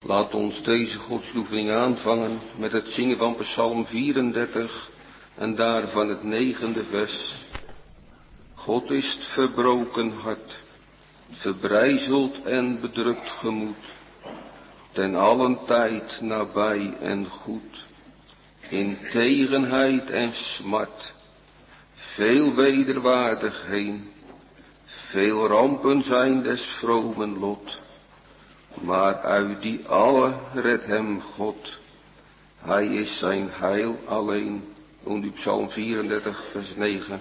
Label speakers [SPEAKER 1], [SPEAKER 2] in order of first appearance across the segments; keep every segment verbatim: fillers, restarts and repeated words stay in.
[SPEAKER 1] Laat ons deze godsoefening aanvangen met het zingen van Psalm vierendertig en daarvan het negende vers. God is het verbroken hart, verbrijzeld en bedrukt gemoed, ten allen tijd nabij en goed, in tegenheid en smart, veel wederwaardigheden, veel rampen zijn des vromen lot. Maar uit die alle redt hem God. Hij is zijn heil alleen. Und u Psalm vierendertig vers negen.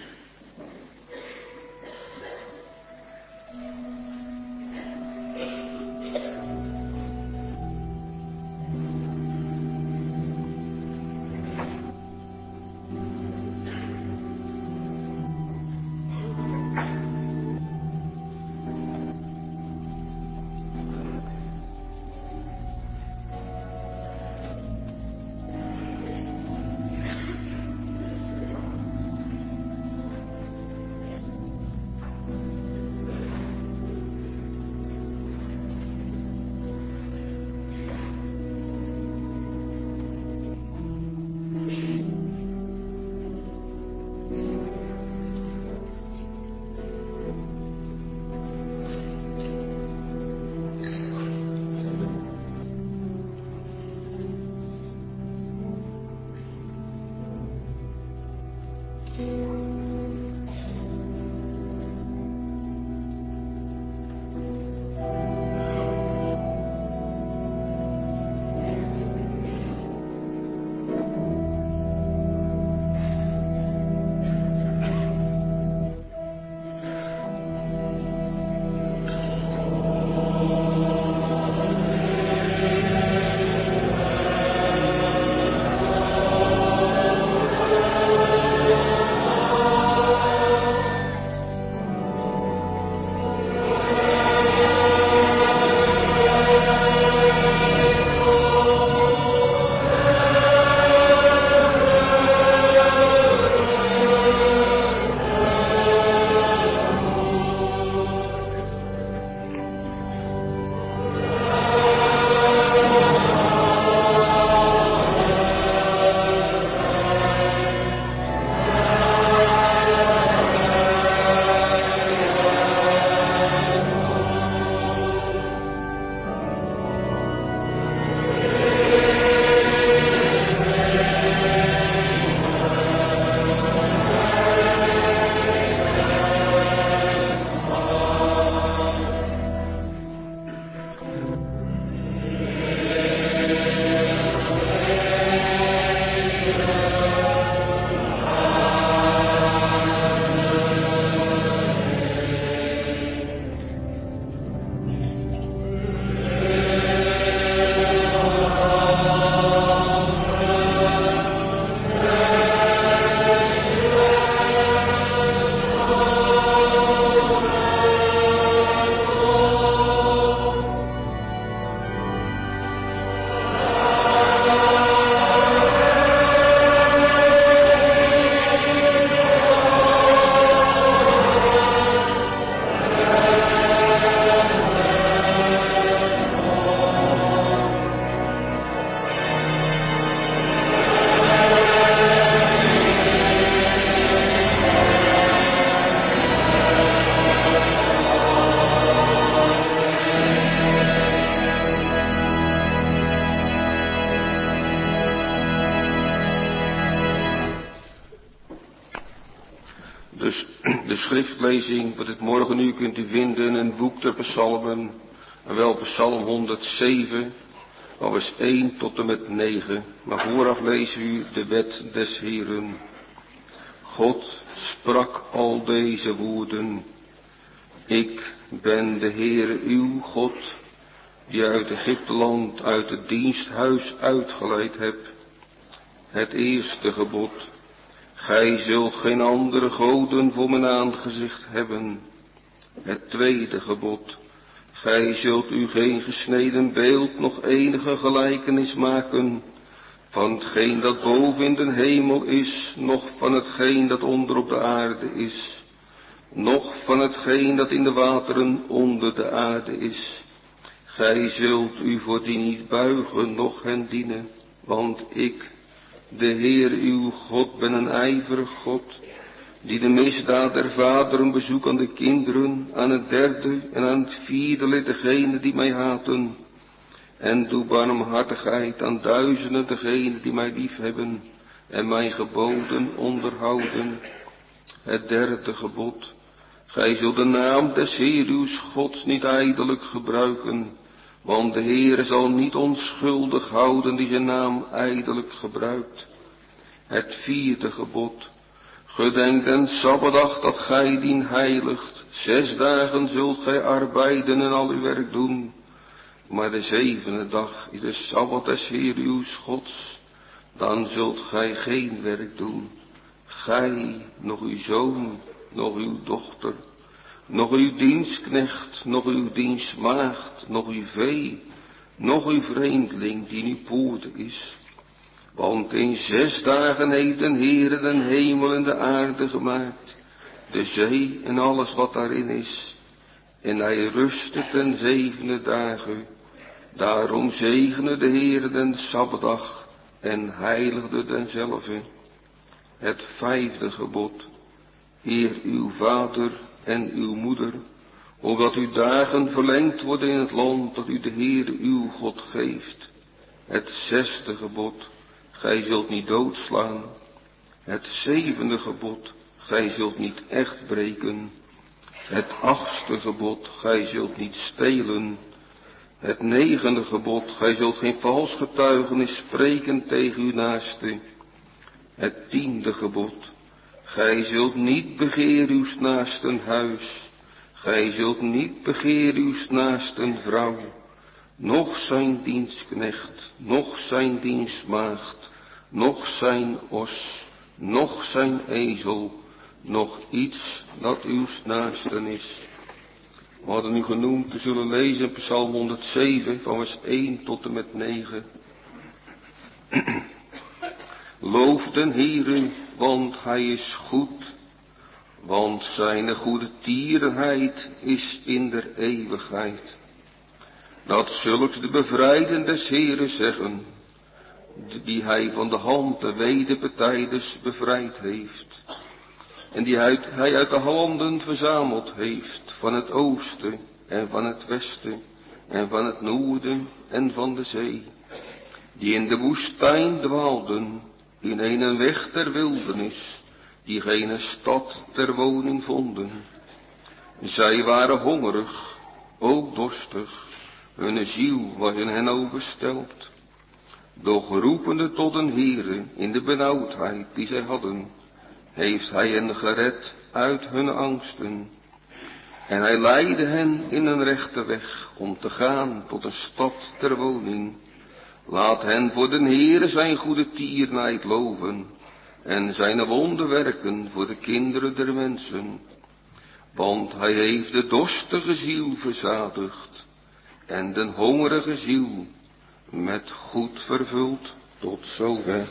[SPEAKER 1] De schriftlezing voor dit morgenuur kunt u vinden in een boek der psalmen, en wel psalm honderdzeven, van vers één tot en met negen. Maar vooraf lezen u de wet des Heeren. God sprak al deze woorden. Ik ben de Heere uw God, die uit Egypteland, uit het diensthuis uitgeleid heb. Het eerste gebod. Gij zult geen andere goden voor mijn aangezicht hebben. Het tweede gebod. Gij zult u geen gesneden beeld, nog enige gelijkenis maken van hetgeen dat boven in de hemel is, noch van hetgeen dat onder op de aarde is, noch van hetgeen dat in de wateren onder de aarde is. Gij zult u voor die niet buigen, noch hen dienen, want ik, de Heer uw God, ben een ijverig God, die de misdaad der vaderen bezoek aan de kinderen, aan het derde en aan het vierde lid degenen die mij haten, en doe barmhartigheid aan duizenden degenen die mij liefhebben en mijn geboden onderhouden. Het derde gebod: gij zult de naam des Heer uws Gods niet ijdelijk gebruiken, want de Heer zal niet onschuldig houden die zijn naam ijdelijk gebruikt. Het vierde gebod: gedenk den Sabbatdag dat gij dien heiligt. Zes dagen zult gij arbeiden en al uw werk doen. Maar de zevende dag is de Sabbat des Heer uws Gods. Dan zult gij geen werk doen. Gij, nog uw zoon, nog uw dochter, nog uw dienstknecht, nog uw dienstmaagd, nog uw vee, nog uw vreemdeling die nu poort is. Want in zes dagen heeft de Heere den hemel en de aarde gemaakt, de zee en alles wat daarin is. En hij rustte ten zevende dagen. Daarom zegene de Heere den Sabbatdag en heiligde denzelve. Het vijfde gebod: eer uw vader en uw moeder, opdat uw dagen verlengd worden in het land dat u de Heere uw God geeft. Het zesde gebod: gij zult niet doodslaan. Het zevende gebod: gij zult niet echt breken. Het achtste gebod: gij zult niet stelen. Het negende gebod: gij zult geen vals getuigenis spreken tegen uw naaste. Het tiende gebod: gij zult niet begeer uw naasten huis. Gij zult niet begeer uw naasten vrouw, noch zijn dienstknecht, noch zijn dienstmaagd, noch zijn os, noch zijn ezel, noch iets dat uw naasten is. We hadden nu genoemd te zullen lezen in Psalm honderdzeven van vers één tot en met negen. Loof den Heere, want hij is goed, want zijn goede tierenheid is in der eeuwigheid. Dat zulks de bevrijden des Heere zeggen, die hij van de hand de wederbetijders bevrijd heeft, en die hij uit de landen verzameld heeft, van het oosten en van het westen en van het noorden en van de zee, die in de woestijn dwaalden, in een weg ter wildernis, die geen stad ter woning vonden. Zij waren hongerig, ook dorstig, hun ziel was in hen overstelpt. Doch roepende tot een Heere in de benauwdheid die zij hadden, heeft hij hen gered uit hun angsten. En hij leidde hen in een rechte weg om te gaan tot een stad ter woning. Laat hen voor den Heere zijn goede tierenheid loven en zijn wonderwerken voor de kinderen der mensen. Want hij heeft de dorstige ziel verzadigd en de hongerige ziel met goed vervuld tot zover.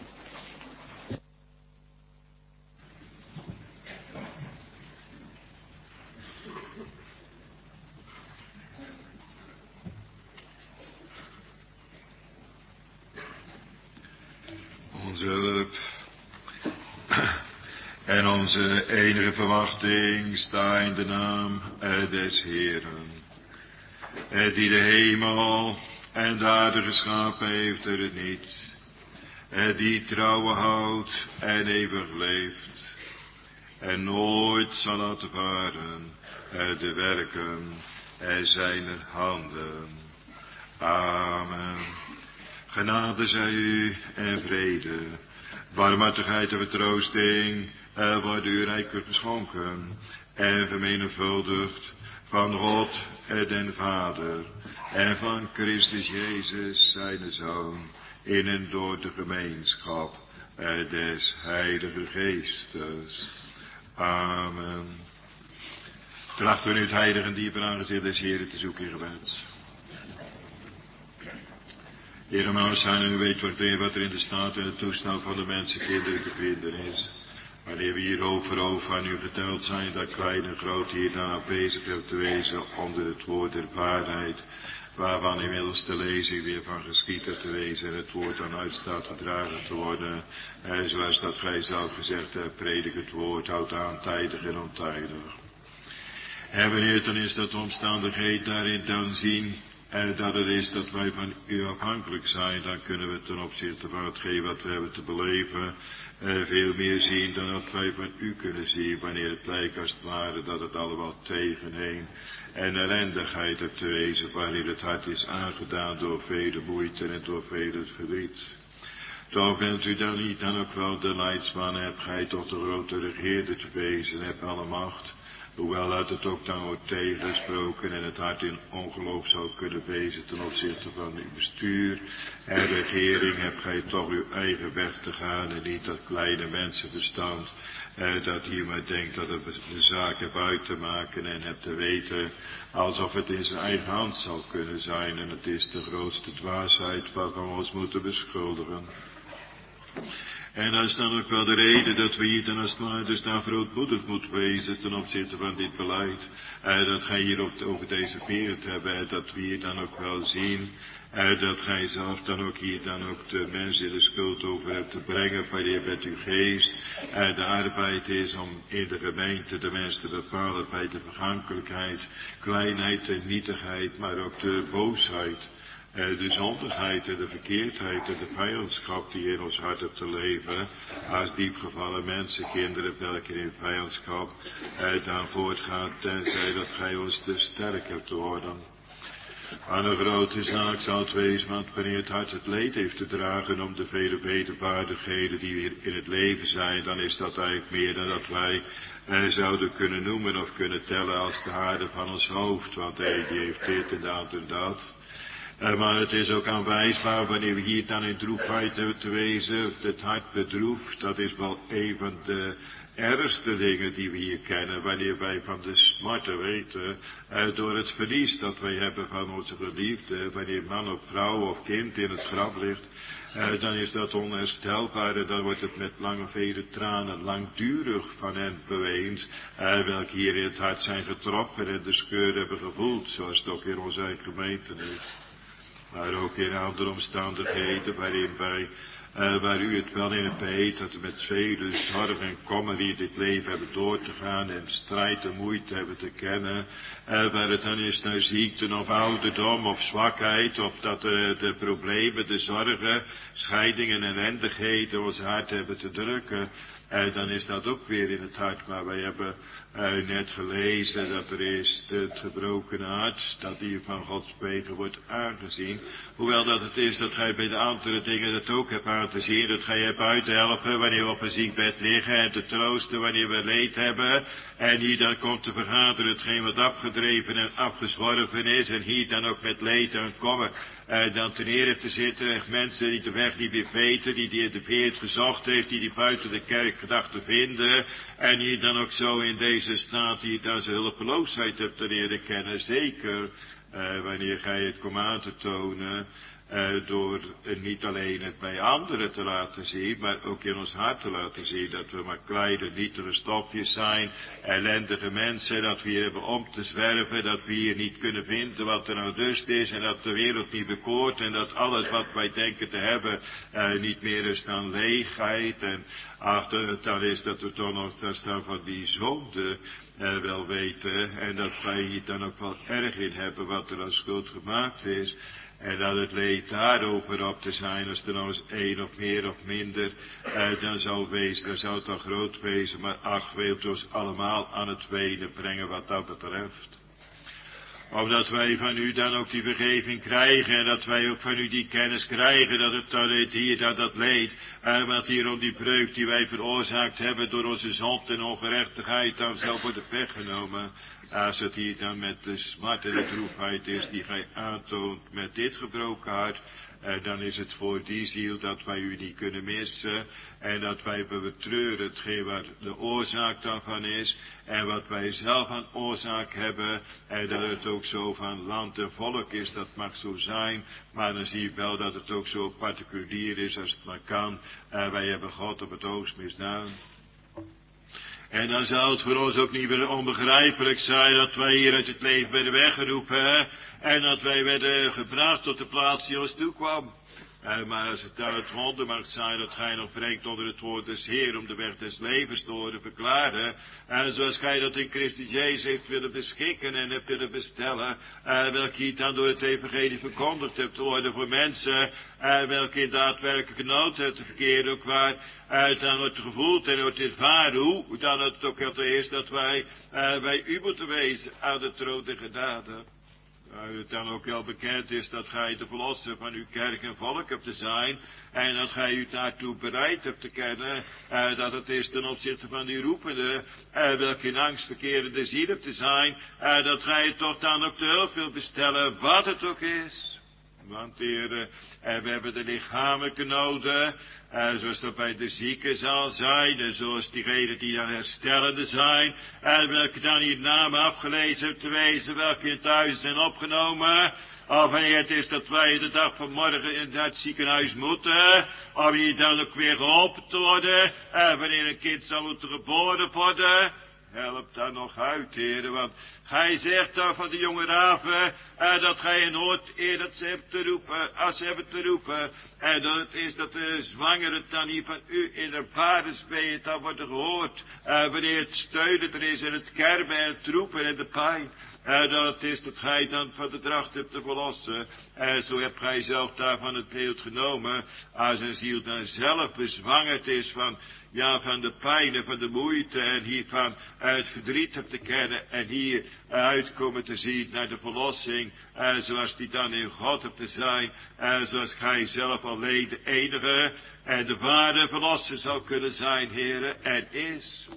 [SPEAKER 2] Onze hulp en onze enige verwachting sta in de naam des Heeren, die de hemel en de aarde geschapen heeft er het niet, die trouwen houdt en eeuwig leeft, en nooit zal laten varen de werken zijner handen. Amen. Genade zij u en vrede, barmhartigheid en vertroosting worden u rijkelijk geschonken en vermenigvuldigd van God den Vader en van Christus Jezus zijn Zoon in en door de gemeenschap des Heilige Geestes. Amen. Trachten we nu het heilige en diepe aangezicht des Heren te zoeken in gebed. Heer, maar zijn u weet wat er in de staat en de toestand van de mensenkinderen te vinden is. Wanneer we hier over over aan u verteld zijn dat klein en groot hier daar aanwezig hebben te wezen onder het woord der waarheid. waarvan inmiddels de lezing weer van geschieden te wezen en het woord dan uit staat gedragen te worden. En zoals dat gij zelf gezegd hebt, predik het woord, houd aan tijdig en ontijdig. En wanneer dan is dat de omstandigheid daarin dan zien, en dat het is dat wij van u afhankelijk zijn, dan kunnen we ten opzichte van hetgeen wat we hebben te beleven, eh, veel meer zien dan dat wij van u kunnen zien, wanneer het lijkt als het ware dat het allemaal tegenheen en ellendigheid hebt te wezen, wanneer het hart is aangedaan door vele moeite en door vele verdriet. Toch bent u dan niet dan ook wel de leidsman, hebt gij toch de grote regeerder te wezen, hebt alle macht. Hoewel uit het ook dan wordt tegengesproken en het hart in ongeloof zou kunnen wezen ten opzichte van uw bestuur en regering, hebt gij toch uw eigen weg te gaan en niet dat kleine mensenverstand eh, dat hiermee denkt dat het de zaak hebt uit te maken en hebt te weten alsof het in zijn eigen hand zal kunnen zijn en het is de grootste dwaasheid waarvan we ons moeten beschuldigen. En dat is dan ook wel de reden dat we hier dan als het ware dus daar verootmoedigd moeten wezen ten opzichte van dit beleid. Eh, dat gij hier op de, over deze wereld hebben, eh, dat we hier dan ook wel zien. Eh, dat gij zelf dan ook hier dan ook de mensen in de schuld over hebt te brengen, wanneer met uw geest eh, de arbeid is om in de gemeente de mensen te bepalen bij de vergankelijkheid, kleinheid en nietigheid, maar ook de boosheid. De zondigheid en de verkeerdheid en de vijandschap die in ons hart hebt te leven, als diepgevallen mensen, kinderen, welke in vijandschap eh, dan voortgaan, tenzij dat gij ons te sterk hebt te worden. Aan een grote zaak zal het wezen, want wanneer het hart het leed heeft te dragen om de vele wederwaardigheden die hier in het leven zijn, dan is dat eigenlijk meer dan dat wij eh, zouden kunnen noemen of kunnen tellen als de haren van ons hoofd, want hij die heeft dit en dat en dat. Uh, maar het is ook aanwijsbaar wanneer we hier dan in droefheid hebben te wezen, het hart bedroefd, dat is wel een van de ergste dingen die we hier kennen, wanneer wij van de smarten weten, uh, door het verlies dat wij hebben van onze geliefde, wanneer man of vrouw of kind in het graf ligt, uh, dan is dat onherstelbaar en dan wordt het met lange vele tranen langdurig van hen beweend, uh, welke hier in het hart zijn getroffen en de scheur hebben gevoeld, zoals het ook in onze eigen gemeente is. Maar ook in andere omstandigheden waarin wij, uh, waar u het wel in hebt beheerd, dat we met vele zorg en kommer die dit leven hebben door te gaan en strijd en moeite hebben te kennen, uh, waar het dan is naar ziekte of ouderdom of zwakheid of dat uh, de problemen, de zorgen, scheidingen en ellendigheden ons hart hebben te drukken. Uh, dan is dat ook weer in het hart, maar wij hebben uh, net gelezen dat er is het gebroken hart, dat die van Gods wegen wordt aangezien. Hoewel dat het is dat gij bij de andere dingen dat ook hebt aan te zien, dat gij hebt uit te helpen wanneer we op een ziekbed liggen en te troosten wanneer we leed hebben. En hier dan komt te vergaderen hetgeen wat afgedreven en afgezworven is en hier dan ook met leed en kommer. Uh, dan ten ere te zitten, mensen die de weg niet meer weten, die die de Heer gezocht heeft, die die buiten de kerk gedacht te vinden, en die dan ook zo in deze staat, die dan zijn hulpeloosheid hebt te leren kennen, zeker uh, wanneer gij het komt aan te tonen, uh, door uh, niet alleen het bij anderen te laten zien, maar ook in ons hart te laten zien, dat we maar kleine, nietige stofjes zijn, ellendige mensen, dat we hier hebben om te zwerven, dat we hier niet kunnen vinden wat er nou dus is, en dat de wereld niet bekoort, en dat alles wat wij denken te hebben, uh, niet meer is dan leegheid, en achter dan is dat we toch nog dat staan van die zonde uh, wel weten, en dat wij hier dan ook wel erg in hebben wat er aan schuld gemaakt is. En dat het leed daarover op te zijn, als er nou eens één of meer of minder, eh, dan zou wezen, dan zou het dan groot wezen. Maar ach, wilt u ons allemaal aan het wenen brengen wat dat betreft. Omdat wij van u dan ook die vergeving krijgen en dat wij ook van u die kennis krijgen, dat het dan hier, dat dat leed, en wat hier om die breuk die wij veroorzaakt hebben door onze zonde en ongerechtigheid, dan zou worden weggenomen. Als het hier dan met de smart en de droefheid is die gij aantoont met dit gebroken hart, eh, dan is het voor die ziel dat wij u niet kunnen missen en dat wij betreuren hetgeen wat de oorzaak daarvan is en wat wij zelf aan oorzaak hebben en dat het ook zo van land en volk is, dat mag zo zijn, maar dan zie je wel dat het ook zo particulier is als het maar kan. En wij hebben God op het oogst misdaan. En dan zal het voor ons ook niet meer onbegrijpelijk zijn dat wij hier uit het leven werden weggeroepen. En dat wij werden gebracht tot de plaats die ons toekwam. Uh, maar als het dan het wonder mag zijn dat gij nog brengt onder het woord des Heer om de weg des levens te horen verklaren. En uh, zoals gij dat in Christus Jezus heeft willen beschikken en hebt willen bestellen. Uh, welke je dan door het evangelie verkondigd hebt te worden voor mensen. Uh, welke in daadwerkelijke nood hebt te verkeren ook waar. Uh, dan wordt gevoeld en wordt ervaren hoe. Dan het ook het eerst dat wij uh, bij u moeten wezen aan de troon der genade. Uh, het dan ook wel bekend is dat gij de verlosser van uw kerk en volk hebt te zijn. En dat gij u daartoe bereid hebt te kennen. Uh, dat het is ten opzichte van die roepende. Uh, welke in angst verkerende ziel hebt te zijn. Uh, dat gij toch dan ook de hulp wilt bestellen wat het ook is. Want Heer, uh, we hebben de lichamelijke noden. Uh, zoals dat bij de zieken zal zijn. En zoals diegenen die dan herstellende zijn. En welke dan hier namen afgelezen hebben te wezen. Welke in thuis zijn opgenomen. Of wanneer het is dat wij de dag van morgen in het ziekenhuis moeten. Om hier dan ook weer geholpen te worden. En wanneer een kind zal moeten geboren worden. Help daar nog uit, heren, want gij zegt dan van de jonge raven, eh, dat gij hen hoort eer dat ze hebben te roepen, als ze hebben te roepen. En dat het is dat de zwangere dan hier van u in de baardsbeet dan worden gehoord. Eh, wanneer het steunen er is en het kermen en het roepen en de pijn. Uh, dat het is dat gij dan van de dracht hebt te verlossen. En uh, zo hebt gij zelf daarvan het beeld genomen. Als een ziel dan zelf bezwangerd is van, ja, van de pijn en van de moeite. En hiervan uh, het verdriet hebt te kennen. En hier uh, uitkomen te zien naar de verlossing. Uh, zoals die dan in God hebt te zijn. Uh, zoals gij zelf alleen de enige en de ware verlosser zou kunnen zijn, heren. En is.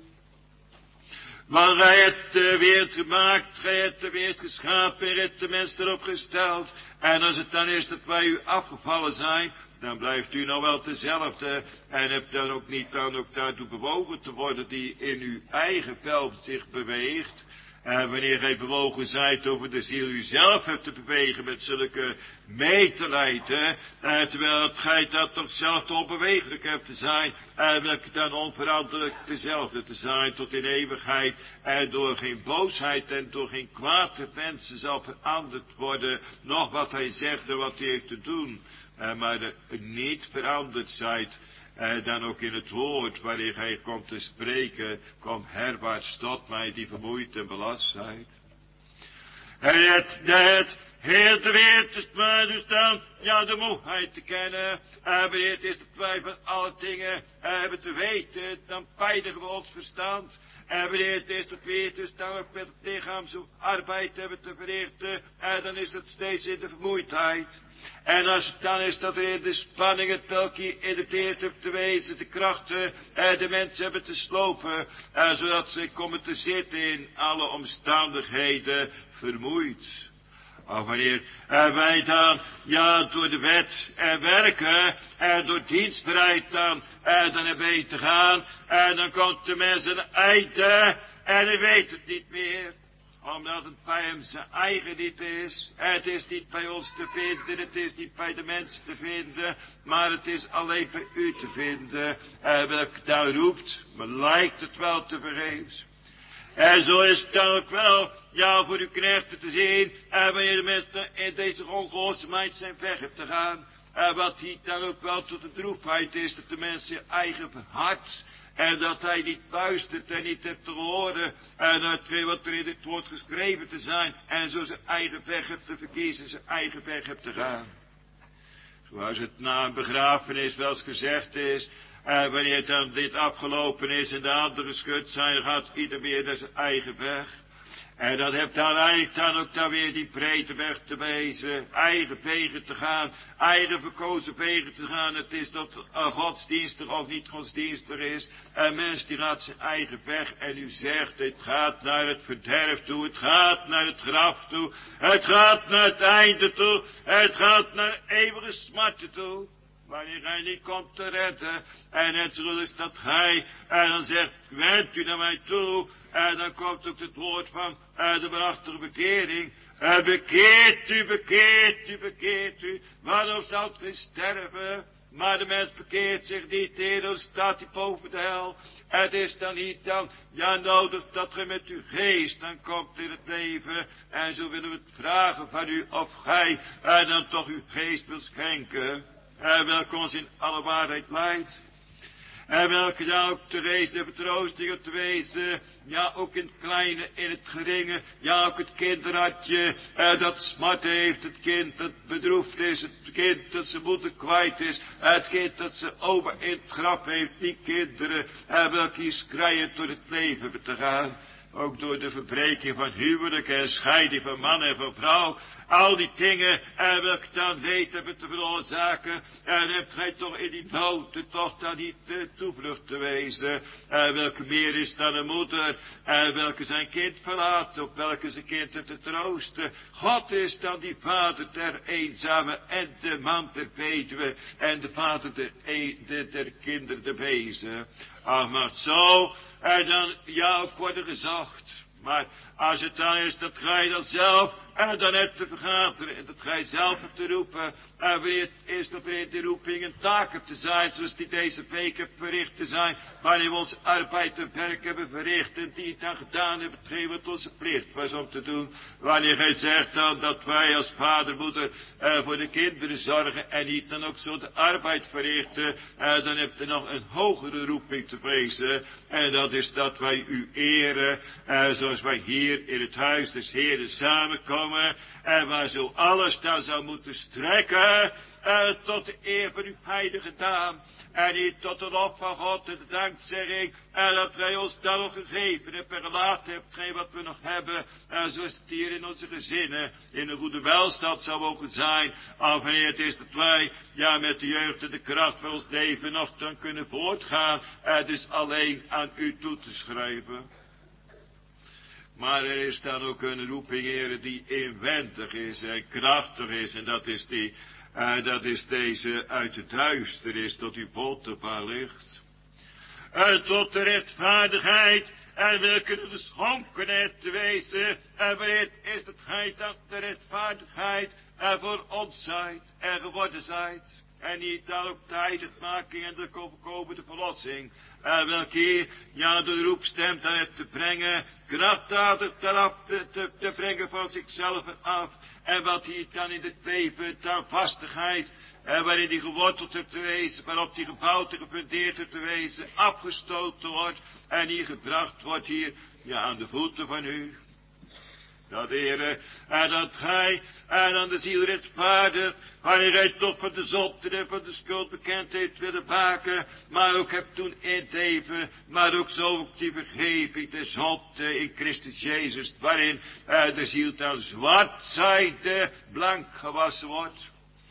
[SPEAKER 2] Maar gij hebt de wereld gemaakt, gij hebt de wereld geschapen, en hebt de mens erop gesteld. En als het dan is dat wij u afgevallen zijn, dan blijft u nou wel dezelfde. En hebt dan ook niet dan ook daartoe bewogen te worden die in uw eigen veld zich beweegt. En wanneer gij bewogen zijt over de ziel u zelf hebt te bewegen met zulke medelijden, eh, terwijl gij dat toch zelf te onbewegelijk hebt te zijn, en welke dan onveranderlijk dezelfde te zijn tot in eeuwigheid, en door geen boosheid en door geen kwaad mensen zal veranderd worden, nog wat hij zegt en wat hij heeft te doen, eh, maar de, niet veranderd zijt. En dan ook in het woord, wanneer gij komt te spreken, kom herwaarts tot mij die vermoeid en belast zijt. En het, het, heel de wereld is maar dus dan, ja, de moeheid te kennen. En wanneer het is dat wij van alle dingen hebben te weten, dan pijnigen we ons verstand. En wanneer het is dat we het dus dan ook met het lichaam zo arbeid hebben te verrichten, en dan is het steeds in de vermoeidheid. En als het dan is dat er in de spanning het welke in de beert hebt te wezen, de krachten, eh, de mensen hebben te slopen, eh, zodat ze komen te zitten in alle omstandigheden vermoeid. Of wanneer eh, wij dan, ja, door de wet eh, werken, en door dienstbereid dan, eh, dan hebben we te gaan, en dan komt de mens aan het einde, en hij weet het niet meer. Omdat het bij hem zijn eigen niet is. Het is niet bij ons te vinden. Het is niet bij de mensen te vinden. Maar het is alleen bij u te vinden. En welke daar roept. Maar lijkt het wel te vergeefs. En zo is het dan ook wel. Ja, voor uw knechten te zien. En wanneer de mensen in deze ongehoorzaamheid zijn weg hebt te gaan. En wat hier dan ook wel tot de droefheid is. Dat de mensen eigen hart. En dat hij niet luistert en niet hebt te horen. En dat weet wat er in dit woord geschreven te zijn. En zo zijn eigen weg hebt te verkiezen, zijn eigen weg hebt te gaan. Zoals het na een begrafenis wel eens gezegd is. En wanneer dan dit afgelopen is en de handen geschud zijn, dan gaat ieder weer naar zijn eigen weg. En dat heeft dan eigenlijk dan ook dan weer die breedte weg te wezen. Eigen wegen te gaan. Eigen verkozen wegen te gaan. Het is dat uh, godsdienstig of niet godsdienstig is. Een mens die gaat zijn eigen weg. En u zegt, het gaat naar het verderf toe. Het gaat naar het graf toe. Het gaat naar het einde toe. Het gaat naar eeuwige smarten toe. Wanneer hij niet komt te redden. En het zo is dat hij. En dan zegt, wend u naar mij toe. En dan komt ook het woord van uh, de waarachtige bekering. Uh, bekeert u, bekeert u, bekeert u. Waarom zult u sterven? Maar de mens bekeert zich niet, Heer, dan staat hij boven de hel. Het is dan niet dan, ja, nodig dat ge met uw geest dan komt in het leven. En zo willen we het vragen van u of gij en dan toch uw geest wil schenken. En welke ons in alle waarheid leidt. En welke ja ook te wezen, de vertroostingen te wezen. Ja, ook in het kleine, in het geringe. Ja, ook het kinderhartje eh, dat smart heeft. Het kind dat bedroefd is. Het kind dat zijn moeder kwijt is. Het kind dat zijn oma in het graf heeft. Die kinderen eh, welke hier schreien door het leven te gaan. Ook door de verbreking van huwelijk en scheiding van man en van vrouw. Al die dingen, en welke dan weet hebben te veroorzaken. En hebt gij toch in die nood toch dan niet de toevlucht te wezen. En welke meer is dan een moeder. En welke zijn kind verlaat. Of welke zijn kind te troosten. God is dan die vader der eenzame. En de man der weduwe. En de vader der, e, de, der kinderen der wezen. Ach, maar zo. En dan jou worden gezocht. Maar als het dan is dat gij dan zelf en dan hebt te vergaderen en dat gij zelf hebt te roepen. En wanneer het is dat wanneer de roeping een taak hebt te zijn, zoals die deze week hebt verricht te zijn. Wanneer we onze arbeid en werk hebben verricht en die het dan gedaan hebben, hetgeen wat onze plicht was om te doen. Wanneer gij zegt dan dat wij als vader, moeder eh, voor de kinderen zorgen en niet dan ook zo de arbeid verrichten. Eh, dan hebt u nog een hogere roeping te wezen. En dat is dat wij u eren, eh, zoals wij hier in het huis des Heeren samenkomen. En waar zo alles dan zou moeten strekken. Uh, tot de eer van uw heilige naam. En niet tot de lof van God en de dankzegging. En dat wij ons dan nog gegeven hebben en gelaten hebben. Hetgeen wat we nog hebben. Uh, zoals het hier in onze gezinnen. In een goede welstand zou mogen zijn. Of wanneer het is dat wij. Ja, met de jeugd en de kracht van ons leven nog dan kunnen voortgaan. Het is alleen aan u toe te schrijven. Maar er is dan ook een roeping, heren, die inwendig is en krachtig is. En dat is die, uh, dat is deze uit de duisternis tot uw wonderbaar licht. En tot de rechtvaardigheid en welke de schonkenheid te wezen. En wanneer is het gij dat de rechtvaardigheid en voor ons zijt en geworden zijt. En niet dan ook tijdendmaking en de komende verlossing. En welke hier, ja, door de roepstem dan heeft te brengen, krachtdadig eraf te, te, te brengen van zichzelf af. En wat hier dan in het leven, dan vastigheid, en waarin die geworteld heeft te wezen, waarop die gebouwd en gefundeerd heeft te wezen, afgestoten wordt, en hier gebracht wordt hier, ja, aan de voeten van u. Dat Heere, en dat gij, en aan de ziel rechtvaardigt, wanneer gij toch van de zonde en van de schuld bekend heeft willen maken, maar ook hebt toen in het leven, maar ook zo ook die vergeving de zonde in Christus Jezus, waarin uh, de ziel dan zwart zijde blank gewassen wordt.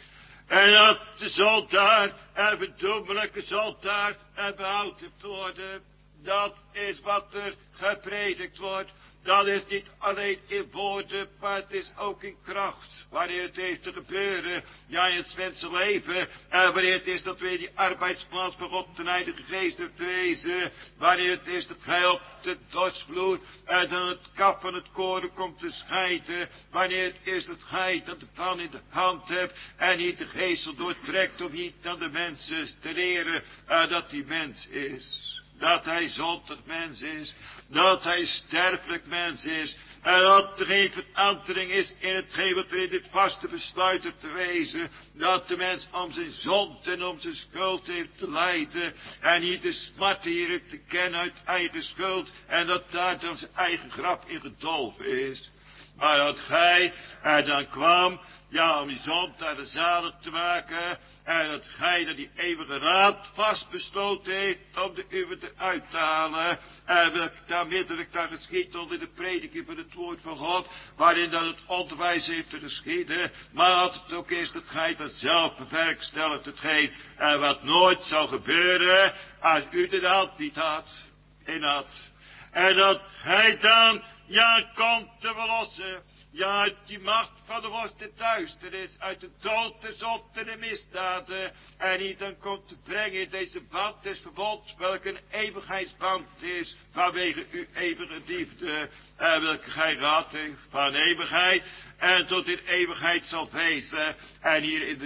[SPEAKER 2] En dat de zondaar, en verdoemelijke zondaar, en behoud heeft te worden, dat is wat er gepredikt wordt. Dat is niet alleen in woorden, maar het is ook in kracht. Wanneer het heeft te gebeuren, ja, in het mensenleven. En wanneer het is dat we die arbeidsplaats van God ten Heilige Geest hebben te wezen. Wanneer het is dat gij op de dorsvloer en dan het kap van het koren komt te scheiden. Wanneer het is dat gij dat de pan in de hand hebt en niet de geestel doortrekt om niet aan de mensen te leren uh, dat die mens is. Dat hij zondig mens is. Dat hij sterfelijk mens is. En dat er geen verandering is in hetgeen wat er in dit vaste besluit heeft te wezen. Dat de mens om zijn zonde en om zijn schuld heeft te lijden. En niet de smart hier heeft te kennen uit eigen schuld. En dat daar dan zijn eigen graf in gedolven is. Maar dat gij er dan kwam. Ja, om die zondaar zalig te maken. En dat gij dat die eeuwige raad vastbesloten heeft om de uwe eruit te halen. En welk daar middelijk daar geschiet onder de prediking van het woord van God. Waarin dat het onderwijs heeft te geschieden. Maar dat het ook is dat gij dat zelf bewerkstelligt hetgeen. En wat nooit zou gebeuren als u de hand niet had. In had. En dat gij dan, ja, komt te verlossen. Ja, uit die macht van de worst de duisternis, uit de dood, de zonde en de misdaden. En die dan komt te brengen in deze band des verbonds, welke een eeuwigheidsband is, vanwege uw eeuwige liefde, en welke gij gehad heeft van eeuwigheid, en tot in eeuwigheid zal wezen. En hier in de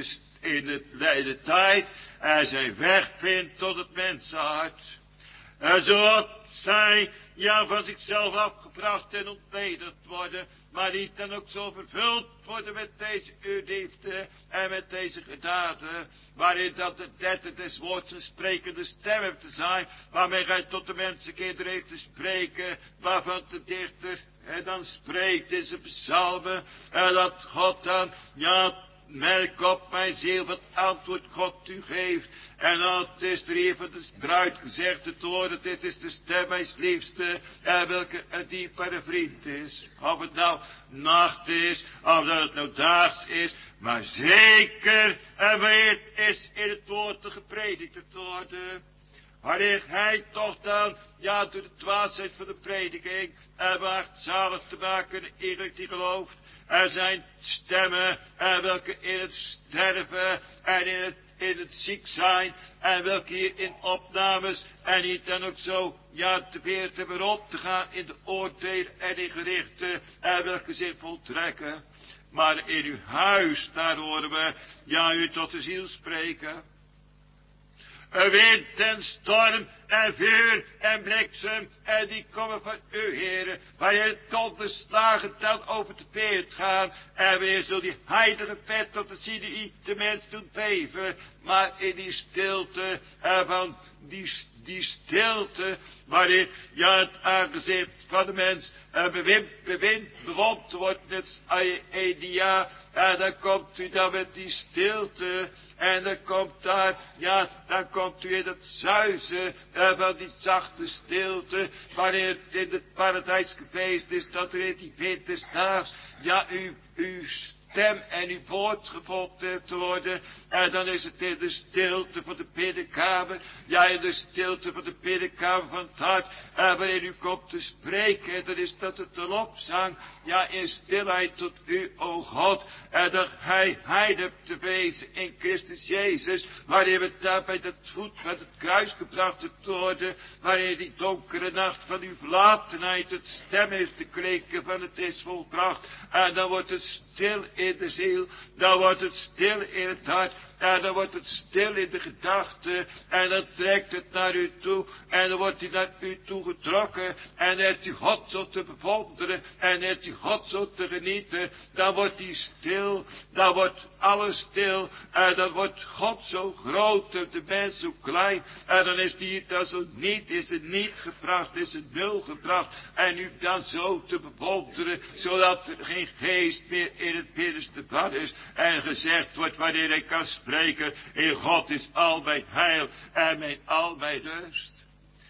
[SPEAKER 2] in de, in de tijd en zijn weg vindt tot het mensenhart. En zodat zij, ja, van zichzelf afgebracht en ontlederd worden, maar die dan ook zo vervuld worden met deze uw liefde en met deze genade, waarin dat de derde des woords een sprekende stem heeft te zijn, waarmee gij tot de mensenkinderen heeft te spreken, waarvan de dichter en dan spreekt in zijn psalmen, en dat God dan, ja, merk op mijn ziel wat antwoord God u geeft. En dat is er hier van de bruid gezegd te horen, dit is de stem mijns liefste, en welke een dierbare vriend is. Of het nou nacht is, of dat het nou daags is, maar zeker en weet is in het woord te gepredikt te worden. Wanneer hij toch dan, ja, door de dwaasheid van de prediking, en wacht zalig te maken, ieder die gelooft. Er zijn stemmen, en welke in het sterven, en in het, in het ziek zijn, en welke hier in opnames, en niet dan ook zo, ja, te weer te weer op te gaan in de oordelen en in gerichten, en welke zich voltrekken. Maar in uw huis, daar horen we, ja, u tot de ziel spreken. Een wind en storm en vuur en bliksem, en die komen van u, heren, waar je tot de slagen telt over te peert gaan, en weer zul die heilige pet tot de Sinai de mens doen beven, maar in die stilte, en van die, die stilte, waarin, ja, het aangezicht van de mens, en bewind, bewind, bewond wordt, net als Elia, en dan komt u dan met die stilte, en dan komt daar, ja, dan komt u in het zuizen uh, van die zachte stilte, wanneer het in het paradijs gefeest is, dat er in die wind des daags, ja, u, uw stem en uw woord gevolgd heeft te worden, en dan is het in de stilte van de binnenkamer, ja, in de stilte van de binnenkamer van het hart, en wanneer u komt te spreken, dan is dat het de lofzang, ja, in stilheid tot u, o God, en dat hij heide te wezen in Christus Jezus, waarin we daar bij dat voet met het kruis gebracht te worden, waarin die donkere nacht van uw verlatenheid het stem heeft te klinken van het is volbracht, en dan wordt het stil in de ziel, dan wordt het stil in het hart, en dan wordt het stil in de gedachten, en dan trekt het naar u toe, en dan wordt hij naar u toe getrokken, en dan heeft u God zo te bewonderen, en dan heeft u God zo te genieten, dan wordt hij stil, dan wordt alles stil, en dan wordt God zo groot, en de mens zo klein, en dan is die dan zo niet, is het niet gebracht, is het nul gebracht, en u dan zo te bewonderen, zodat er geen geest meer in het binnenste van is, en gezegd wordt wanneer hij kan spreken, in God is al mijn heil en mijn al mijn rust.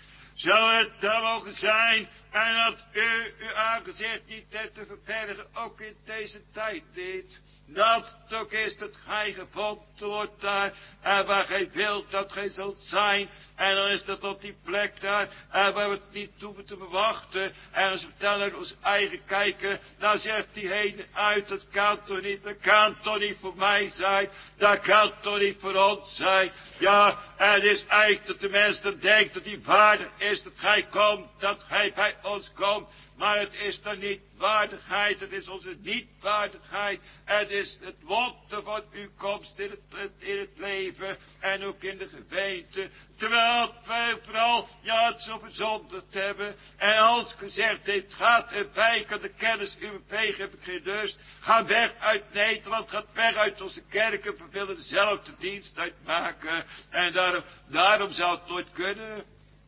[SPEAKER 2] Zou het dan mogen zijn, en dat u uw aangezicht niet hebt te verbergen, ook in deze tijd niet. Dat het ook is dat gij gevonden wordt daar, en waar gij wilt dat gij zult zijn, en dan is dat op die plek daar, en waar we het niet hoeven te verwachten, en als we dan naar ons eigen kijken, dan zegt die heen uit, dat kan toch niet, dat kan toch niet voor mij zijn, dat kan toch niet voor ons zijn, ja, en het is eigenlijk dat de mens dan denkt dat hij waardig is, dat gij komt, dat gij bij ons komt, maar het is dan niet waardigheid, het is onze niet-waardigheid. Het is het wonder van uw komst in het, in het leven en ook in de gemeente. Terwijl wij vooral, ja, het zo verzondigd hebben. En als gezegd heeft, gaat en wij kan de kennis uw vegen, heb ik geen lust. Ga weg uit Nederland, ga weg uit onze kerken, we willen dezelfde dienst uitmaken. En daarom, daarom zou het nooit kunnen.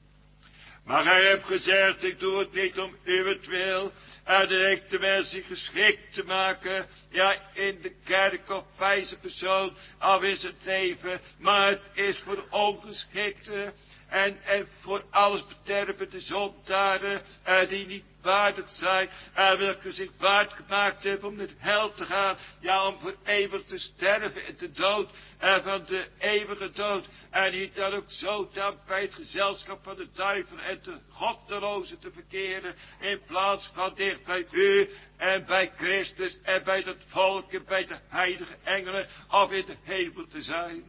[SPEAKER 2] Maar gij hebt gezegd, ik doe het niet om uwentwil, en ik de mensen geschikt te maken, ja, in de kerk of wijze persoon, of in zijn leven, maar het is voor de ongeschikte, en, en voor alles bedervende zondaren, en die niet waardig zijn, en welke zich waard gemaakt hebben om naar hel te gaan, ja, om voor eeuwig te sterven in de dood, en van de eeuwige dood, en niet dan ook zo dan bij het gezelschap van de duivel en de goddelozen te verkeren, in plaats van dicht bij u, en bij Christus, en bij dat volk, en bij de heilige engelen, of in de hemel te zijn.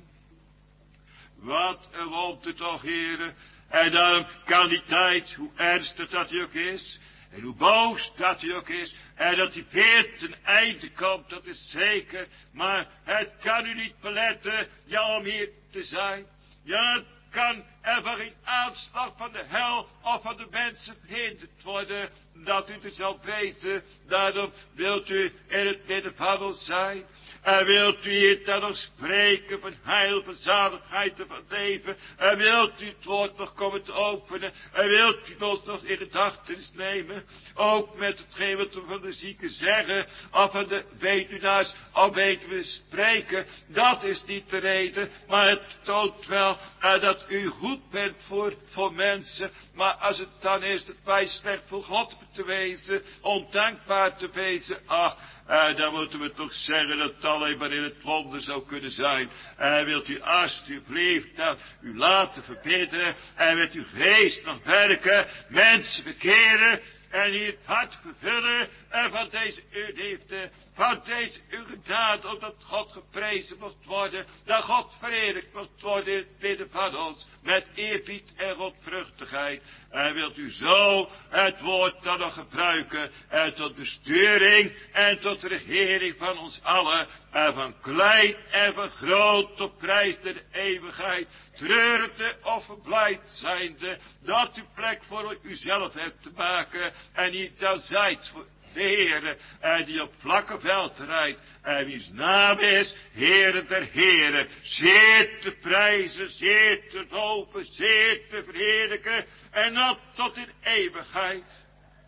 [SPEAKER 2] Wat een wonder toch, heren. En daarom kan die tijd, hoe ernstig dat ook is, En hoe boos dat hij ook is. En dat hij weer ten einde komt, dat is zeker. Maar het kan u niet beletten, ja, om hier te zijn. Ja, het kan er van geen aanslag van de hel of van de mensen verhinderd worden. Dat u er zal weten. Daarom wilt u in het midden van ons zijn. En wilt u hier dan nog spreken van heil, van zaligheid en van leven. En wilt u het woord nog komen te openen. En wilt u ons nog in gedachtenis nemen. Ook met hetgeen wat we van de zieken zeggen. Of van de weduwnaars. Of weten we spreken. Dat is niet de reden. Maar het toont wel uh, dat u goed bent voor, voor mensen. Maar als het dan is dat wij slecht voor God te wezen. Ondankbaar te wezen. Ach. Uh, dan moeten we toch zeggen dat het alleen maar in het wonder zou kunnen zijn. En uh, wilt u alsjeblieft nou u laten verbeteren. En met uw geest nog werken. Mensen bekeren. En hier het hart vervullen. En van deze uw liefde. Van deze uw genade. Omdat God geprezen mocht worden. Dat God verheerlijkt mocht worden in het midden van ons. Met eerbied en godvruchtigheid. En wilt u zo het woord dan nog gebruiken. En tot besturing en tot regering van ons allen. En van klein en van groot tot prijs der eeuwigheid. Treurende of verblijd zijnde. Dat u plek voor uzelf hebt te maken. En niet dan zijt voor de Heere, en die op vlakke veld rijdt, en wiens naam is, Heere der Heere, zeer te prijzen, zeer te loven, zeer te verheerlijken, en dat tot in eeuwigheid.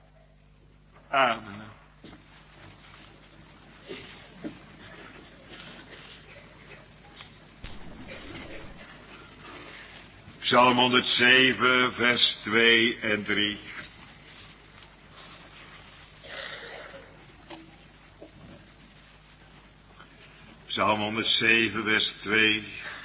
[SPEAKER 2] Amen. Psalm honderdzeven, vers twee en drie. Psalm honderdzeven, vers twee.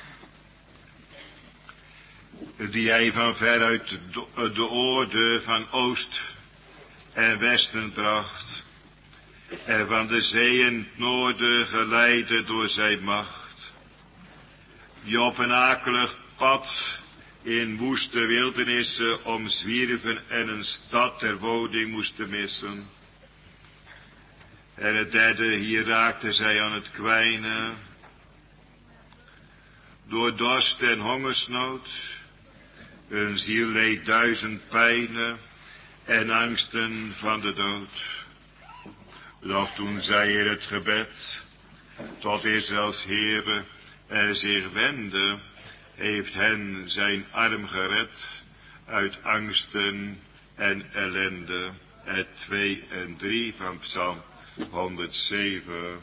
[SPEAKER 2] Die hij van veruit de, de oorden van oost en westen bracht. En van de zeeën het noorden geleidde door zijn macht. Die op een akelig pad in woeste wildernissen omzwierven en een stad ter woning moesten missen. En het derde, hier raakte zij aan het kwijnen. Door dorst en hongersnood. Hun ziel leed duizend pijnen en angsten van de dood. Doch toen zij in het gebed tot Israëls Heere er zich wendde, heeft hen zijn arm gered uit angsten en ellende. Het twee en drie van Psalm honderdzeven.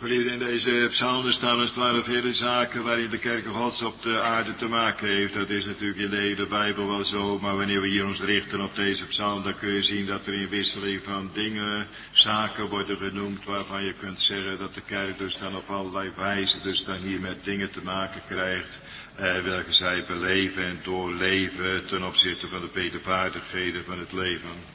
[SPEAKER 2] Geliefden, in deze psalmen staan als het ware vele zaken waarin de kerk Gods op de aarde te maken heeft. Dat is natuurlijk in de hele Bijbel wel zo, maar wanneer we hier ons richten op deze psalm, dan kun je zien dat er in wisseling van dingen, zaken worden genoemd waarvan je kunt zeggen dat de kerk dus dan op allerlei wijze dus dan hier met dingen te maken krijgt, eh, welke zij beleven en doorleven ten opzichte van de wederwaardigheden van het leven.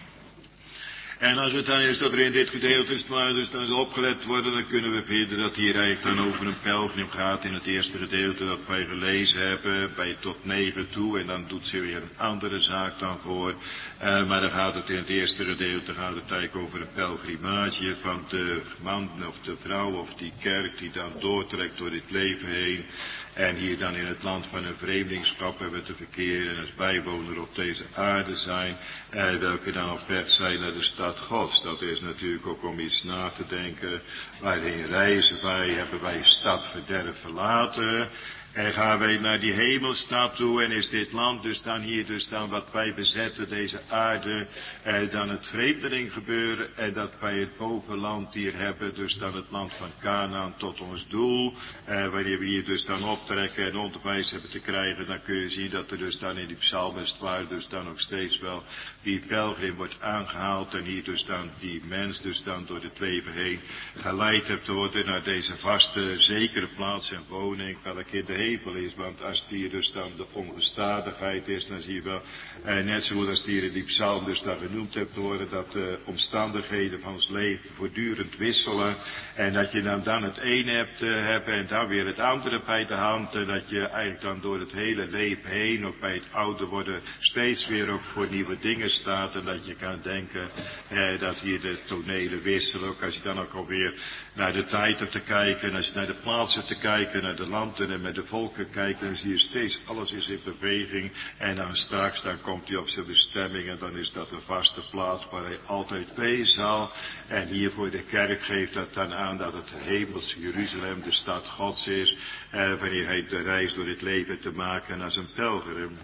[SPEAKER 2] En als het dan is dat er in dit gedeelte is, maar dus dan zal opgelet worden, dan kunnen we vinden dat hier eigenlijk dan over een pelgrim gaat in het eerste gedeelte dat wij gelezen hebben, bij tot negen toe, en dan doet ze weer een andere zaak dan voor. Uh, maar dan gaat het in het eerste gedeelte gaat het eigenlijk over een pelgrimage van de man of de vrouw of die kerk die dan doortrekt door dit leven heen. En hier dan in het land van een vreemdelingschap hebben we te verkeren als bijwoner op deze aarde zijn, eh, welke dan op weg zijn naar de stad Gods. Dat is natuurlijk ook om iets na te denken. Waarheen reizen wij, hebben wij stad verderf verlaten. En gaan wij naar die hemelstad toe en is dit land dus dan hier dus dan wat wij bezetten, deze aarde, eh, dan het vreemdeling gebeuren en dat wij het bovenland hier hebben, dus dan het land van Kanaan tot ons doel. Eh, wanneer we hier dus dan optrekken en onderwijs hebben te krijgen, dan kun je zien dat er dus dan in die psalmen waar dus dan ook steeds wel die pelgrim wordt aangehaald en hier dus dan die mens dus dan door het leven heen geleid hebt te worden naar deze vaste, zekere plaats en woning, welke in de hemel is, want als die dus dan de ongestadigheid is, dan zie je wel, eh, net zoals als die in die psalm dus dan genoemd hebt te worden, dat de omstandigheden van ons leven voortdurend wisselen, en dat je dan, dan het ene hebt uh, hebben en dan weer het andere bij de hand, en dat je eigenlijk dan door het hele leven heen, ook bij het ouder worden, steeds weer ook voor nieuwe dingen staat, en dat je kan denken, eh, dat hier de tonelen wisselen, ook als je dan ook alweer naar de tijd hebt te kijken, en als je naar de plaatsen hebt te kijken, naar de landen en met de volken kijkt, dan zie je steeds alles is in beweging, en dan straks dan komt hij op zijn bestemming, en dan is dat een vaste plaats waar hij altijd wezen zal, en hier voor de kerk geeft dat dan aan dat het hemelse Jeruzalem de stad Gods is, eh, wanneer hij de reis door het leven te maken als een pelgrim.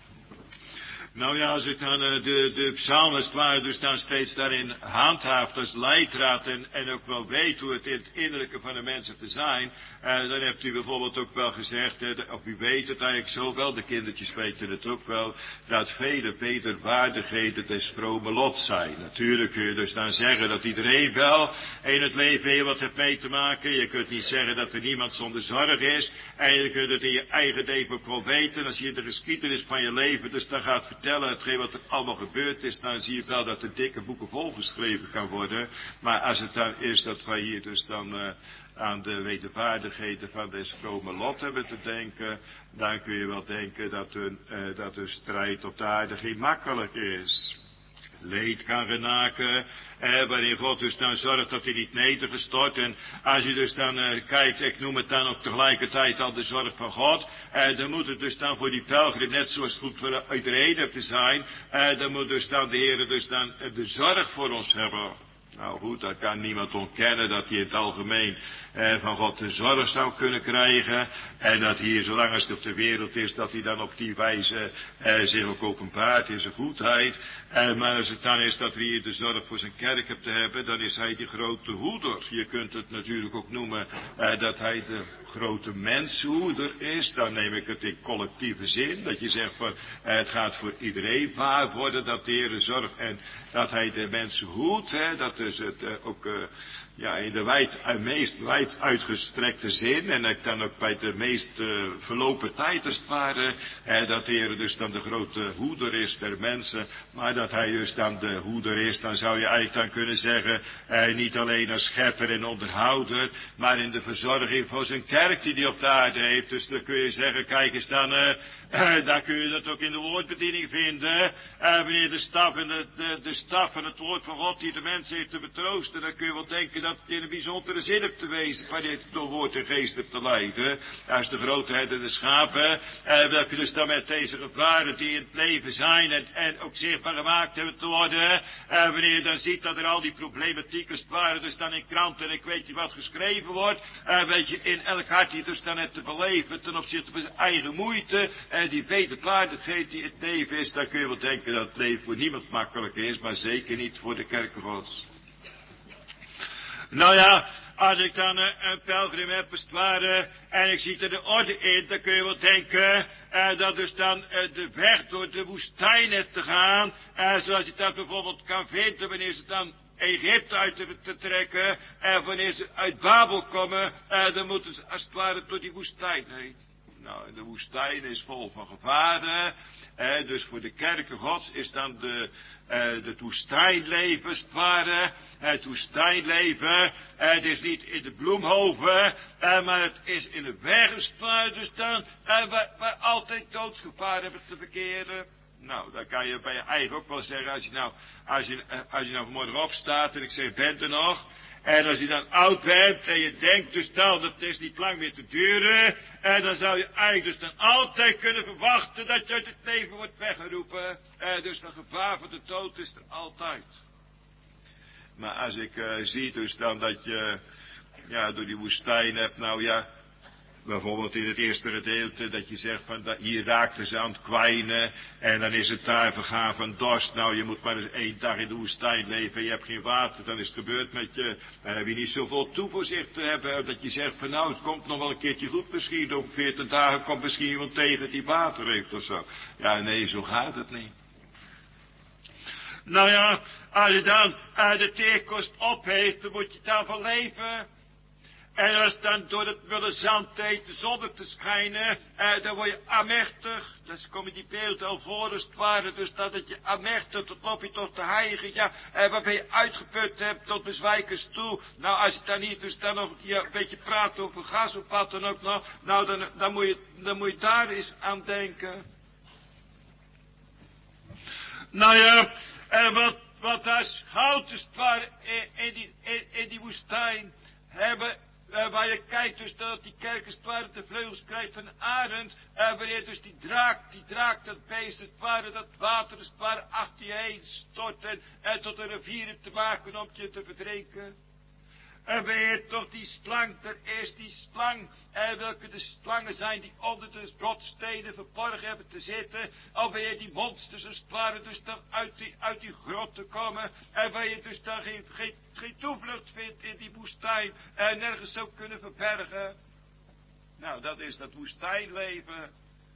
[SPEAKER 2] Nou ja, als ik dan uh, de, de psalmist waar dus dan steeds daarin handhaaft als leidraad en, en ook wel weet hoe het in het innerlijke van de mensen te zijn, uh, dan hebt u bijvoorbeeld ook wel gezegd, uh, of u weet het eigenlijk zo wel, de kindertjes weten het ook wel, dat vele wederwaardigheden des vrome lot zijn. Natuurlijk kun je dus dan zeggen dat iedereen wel in het leven heel wat heeft mee te maken. Je kunt niet zeggen dat er niemand zonder zorg is. En je kunt het in je eigen leven ook wel weten. Als je de geschiedenis van je leven dus dan gaat vertellen hetgeen wat er allemaal gebeurd is, dan zie je wel dat er dikke boeken volgeschreven kan worden. Maar als het dan is dat wij hier dus dan uh, aan de wederwaardigheden van des vrome lot hebben te denken, dan kun je wel denken dat een, uh, dat een strijd op de aarde geen makkelijk is. Leed kan genaken, eh, waarin God dus dan zorgt dat hij niet nedergestort. En als je dus dan eh, kijkt, ik noem het dan ook tegelijkertijd al de zorg van God, eh, dan moet het dus dan voor die pelgrim net zoals goed voor iedereen te zijn, eh, dan moet dus dan de Heer dus dan eh, de zorg voor ons hebben. Nou goed, dat kan niemand ontkennen dat hij in het algemeen eh, van God de zorg zou kunnen krijgen. En dat hier, zolang als het op de wereld is, dat hij dan op die wijze eh, zich ook openbaart in zijn goedheid. Eh, maar als het dan is dat hij hier de zorg voor zijn kerk hebt te hebben, dan is hij die grote hoeder. Je kunt het natuurlijk ook noemen eh, dat hij de grote mensenhoeder is. Dan neem ik het in collectieve zin. Dat je zegt van eh, het gaat voor iedereen waar worden dat de Heer zorgt en dat hij de mensen hoedt. Hè, dat is het uh, ook uh, ja, in de wijd, uh, meest wijd uitgestrekte zin. En ik dan ook bij de meest uh, verlopen tijd als het ware. Uh, dat de Heer dus dan de grote hoeder is der mensen. Maar dat hij dus dan de hoeder is. Dan zou je eigenlijk dan kunnen zeggen. Uh, niet alleen als schepper en onderhouder. Maar in de verzorging voor zijn kerk die hij op de aarde heeft. Dus dan kun je zeggen. Kijk eens dan. Uh, Uh, daar kun je dat ook in de woordbediening vinden. Uh, wanneer de staf, en de, de, de staf van het woord van God die de mensen heeft te betroosten, dan kun je wel denken dat het in een bijzondere zin hebt te wezen, wanneer het door woord en geest hebt te leiden. Als de grote herder de schapen, uh, welke dus dan met deze gevaren die in het leven zijn en, en ook zichtbaar gemaakt hebben te worden. Uh, wanneer je dan ziet dat er al die problematiek als het ware dus dan in kranten en ik weet niet wat geschreven wordt, uh, weet je, in elk hart die dus dan hebt te beleven ten opzichte van zijn eigen moeite. Uh, die wederwaardigheid die het leven is, dan kun je wel denken dat het leven voor niemand makkelijk is, maar zeker niet voor de kerk Gods. Nou ja, als ik dan uh, een pelgrim heb, als het ware, en ik zie er de orde in, dan kun je wel denken, uh, dat dus dan uh, de weg door de woestijn heeft te gaan, uh, zoals je dat bijvoorbeeld kan vinden, wanneer ze dan Egypte uit te, te trekken, en wanneer ze uit Babel komen, uh, dan moeten ze als het ware door die woestijn heen. Nou, de woestijn is vol van gevaren. Eh, dus voor de kerken gods is dan de, eh, het woestijnleven, als het ware. Het woestijnleven. Eh, het is niet in de bloemhoven, eh, maar het is in de weg, als het ware. Dus dan, eh, waar, waar altijd doodsgevaar hebben te verkeren. Nou, dan kan je bij je eigen ook wel zeggen, als je nou, als je, als je nou vanmorgen opstaat en ik zeg, bent er nog? En als je dan oud bent en je denkt dus dan, dat is niet lang meer te duren, en dan zou je eigenlijk dus dan altijd kunnen verwachten dat je uit het leven wordt weggeroepen. En dus een gevaar van de dood is er altijd. Maar als ik uh, zie dus dan dat je, ja, door die woestijn hebt, nou ja, bijvoorbeeld in het eerste gedeelte, dat je zegt van, dat hier raakten ze aan het kwijnen, en dan is het daar vergaan van dorst. Nou, je moet maar eens één dag in de woestijn leven, en je hebt geen water, dan is het gebeurd met je. Dan heb je niet zoveel toevoorzicht te hebben, dat je zegt van, nou, het komt nog wel een keertje goed misschien, over veertien dagen komt misschien iemand tegen die water heeft of zo. Ja, nee, zo gaat het niet. Nou ja, als je dan uh, de teerkost op heeft, dan moet je daarvan leven. En als dan door het mulle zand heet de zon te schijnen, eh, dan word je amertig. Dan komen die beelden al voor, als het ware, dus dat het je amertig, tot loop je tot de heilige, ja, eh, waarbij je uitgeput hebt tot bezwijkers toe. Nou, als je dan niet, dus dan nog ja, een beetje praat over gas of wat dan ook nog, nou, dan, dan, moet je, dan moet je daar eens aan denken. Nou ja, eh, wat, wat als hout, als het ware, in, in, die, in, in die woestijn hebben. Uh, waar je kijkt dus dat die kerk als het ware de vleugels krijgt van een arend. Uh, wanneer dus die draak, die draak, dat beest, het ware, dat water als het ware achter je heen stort. En, en tot een rivier te maken om je te verdrinken. En wanneer toch die slang, er is die slang, en welke de slangen zijn die onder de rotstenen verborgen hebben te zitten. Of wanneer die monsters als het ware dus dan uit die, uit die grotten komen. En waar je dus dan geen, geen, geen toevlucht vindt in die woestijn. En nergens zou kunnen verbergen. Nou, dat is dat woestijnleven.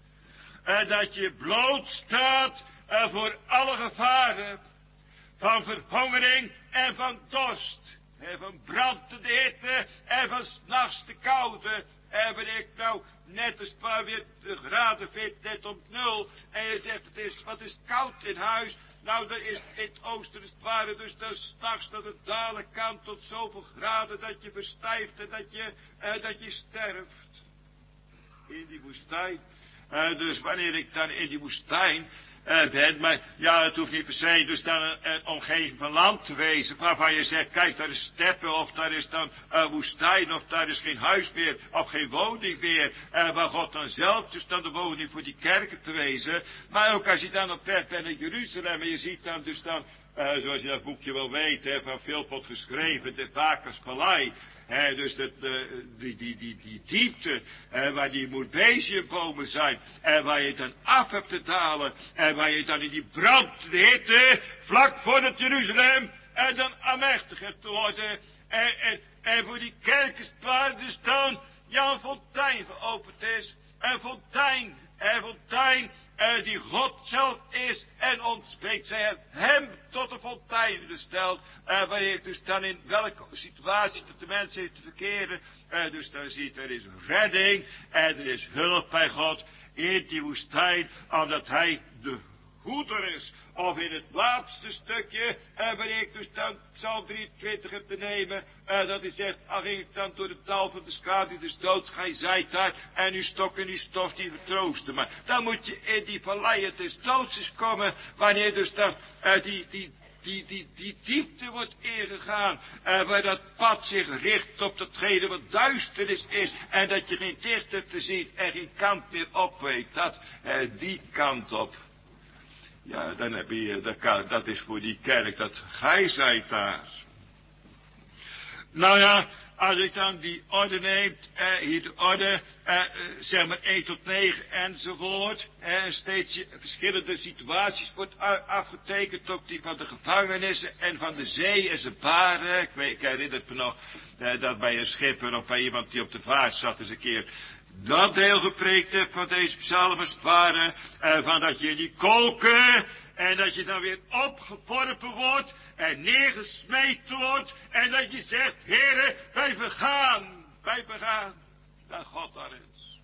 [SPEAKER 2] En dat je bloot staat uh, voor alle gevaren. Van verhongering en van dorst. En van brandende hitte en van 's nachts de koude. En wanneer ik nou net als maar weer de graden vind, net om nul. En je zegt het is, wat is koud in huis. Nou, dan is in het oosten is het ware dus dan 's nachts dat het dalen kan tot zoveel graden dat je verstijft en dat je, eh, dat je sterft. In die woestijn. Uh, dus wanneer ik dan in die woestijn uh, ben, maar ja, het hoeft niet per se dus dan een, een omgeving van land te wezen, waarvan je zegt, kijk, daar is steppen, of daar is dan uh, woestijn, of daar is geen huis meer, of geen woning meer, uh, waar God dan zelf, dus dan de woning voor die kerken te wezen. Maar ook als je dan op weg bent in Jeruzalem, en je ziet dan dus dan, uh, zoals je dat boekje wel weet, hè, van Philpot geschreven, de Bakers Vallei. He, dus dat, uh, die, die, die, die diepte, uh, waar die moerbeziumbomen zijn, en waar je dan af hebt te dalen, en waar je dan in die brandende hitte, vlak voor het Jeruzalem, en dan aanmächtig hebt te worden, en, en, en voor die kerken waar dus dan, ja, een fontein geopend is, een fontein, een fontein, Uh, die God zelf is en ons spreekt. Zij hebben hem tot de fontein gesteld. Uh, wanneer je dus dan in welke situatie dat de mens heeft te verkeren. Uh, dus dan ziet er is redding en er is hulp bij God in die woestijn. Omdat hij de hoeder is. Of in het laatste stukje, uh, wanneer ik dus dan Psalm drieëntwintig heb te nemen, uh, dat hij zegt, ach, ging ik dan door de dal van de schaduw des doods, gij zijt daar, en uw stok en uw stof die vertroosten. Maar dan moet je in die valleien des doods eens komen, wanneer dus dan uh, die, die, die, die, die diepte wordt ingegaan, uh, waar dat pad zich richt op datgene wat duisternis is, en dat je geen licht hebt te zien en geen kant meer op weet, dat, uh, die kant op. Ja, dan heb je, dat, kan, dat is voor die kerk, dat gij zijt daar. Nou ja, als ik dan die orde neem, eh, hier de orde, eh, zeg maar één tot negen enzovoort, eh, steeds verschillende situaties wordt afgetekend, ook die van de gevangenissen en van de zee en zijn paren. Ik, weet, ik herinner me nog eh, dat bij een schipper of bij iemand die op de vaart zat eens een keer dat deel gepreekt heeft van deze psalmen waren, eh, van dat je in die kolken en dat je dan weer opgeworpen wordt en neergesmeten wordt en dat je zegt, Heere, wij vergaan, wij vergaan, dat God daar is.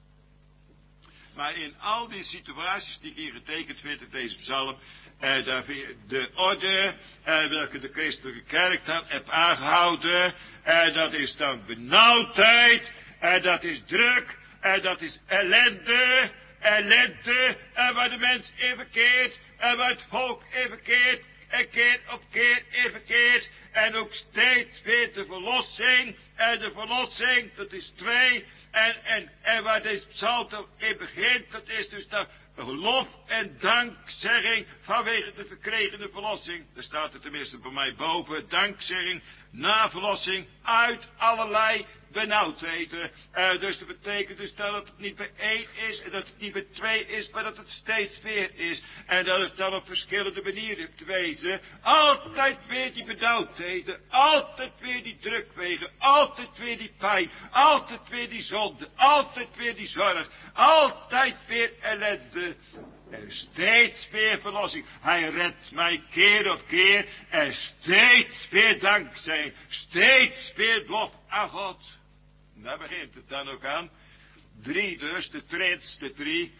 [SPEAKER 2] Maar in al die situaties die ik hier getekend vind in deze psalm, eh, daar vind je de orde, eh, welke de christelijke kerk dan heeft aangehouden, eh, dat is dan benauwdheid, eh, dat is druk, en dat is ellende, ellende, en waar de mens in verkeert, en waar het volk in verkeert, en keer op keer in verkeert, en ook steeds weer de verlossing, en de verlossing, dat is twee, en, en, en waar deze psalm in begint, dat is dus dat lof en dankzegging vanwege de verkregene verlossing. Daar staat er tenminste bij mij boven, dankzegging na verlossing uit allerlei benauwdheden. Uh, dus dat betekent dus dat het niet bij één is en dat het niet bij twee is, maar dat het steeds weer is. En dat het dan op verschillende manieren te wezen. Altijd weer die benauwdheden, altijd weer die drukwegen, altijd weer die pijn, altijd weer die zonde, altijd weer die zorg, altijd weer ellende. En steeds weer verlossing. Hij redt mij keer op keer. En steeds weer dankzij. Steeds weer lof aan God. Daar begint het dan ook aan. Drie dus, de trits, de drie.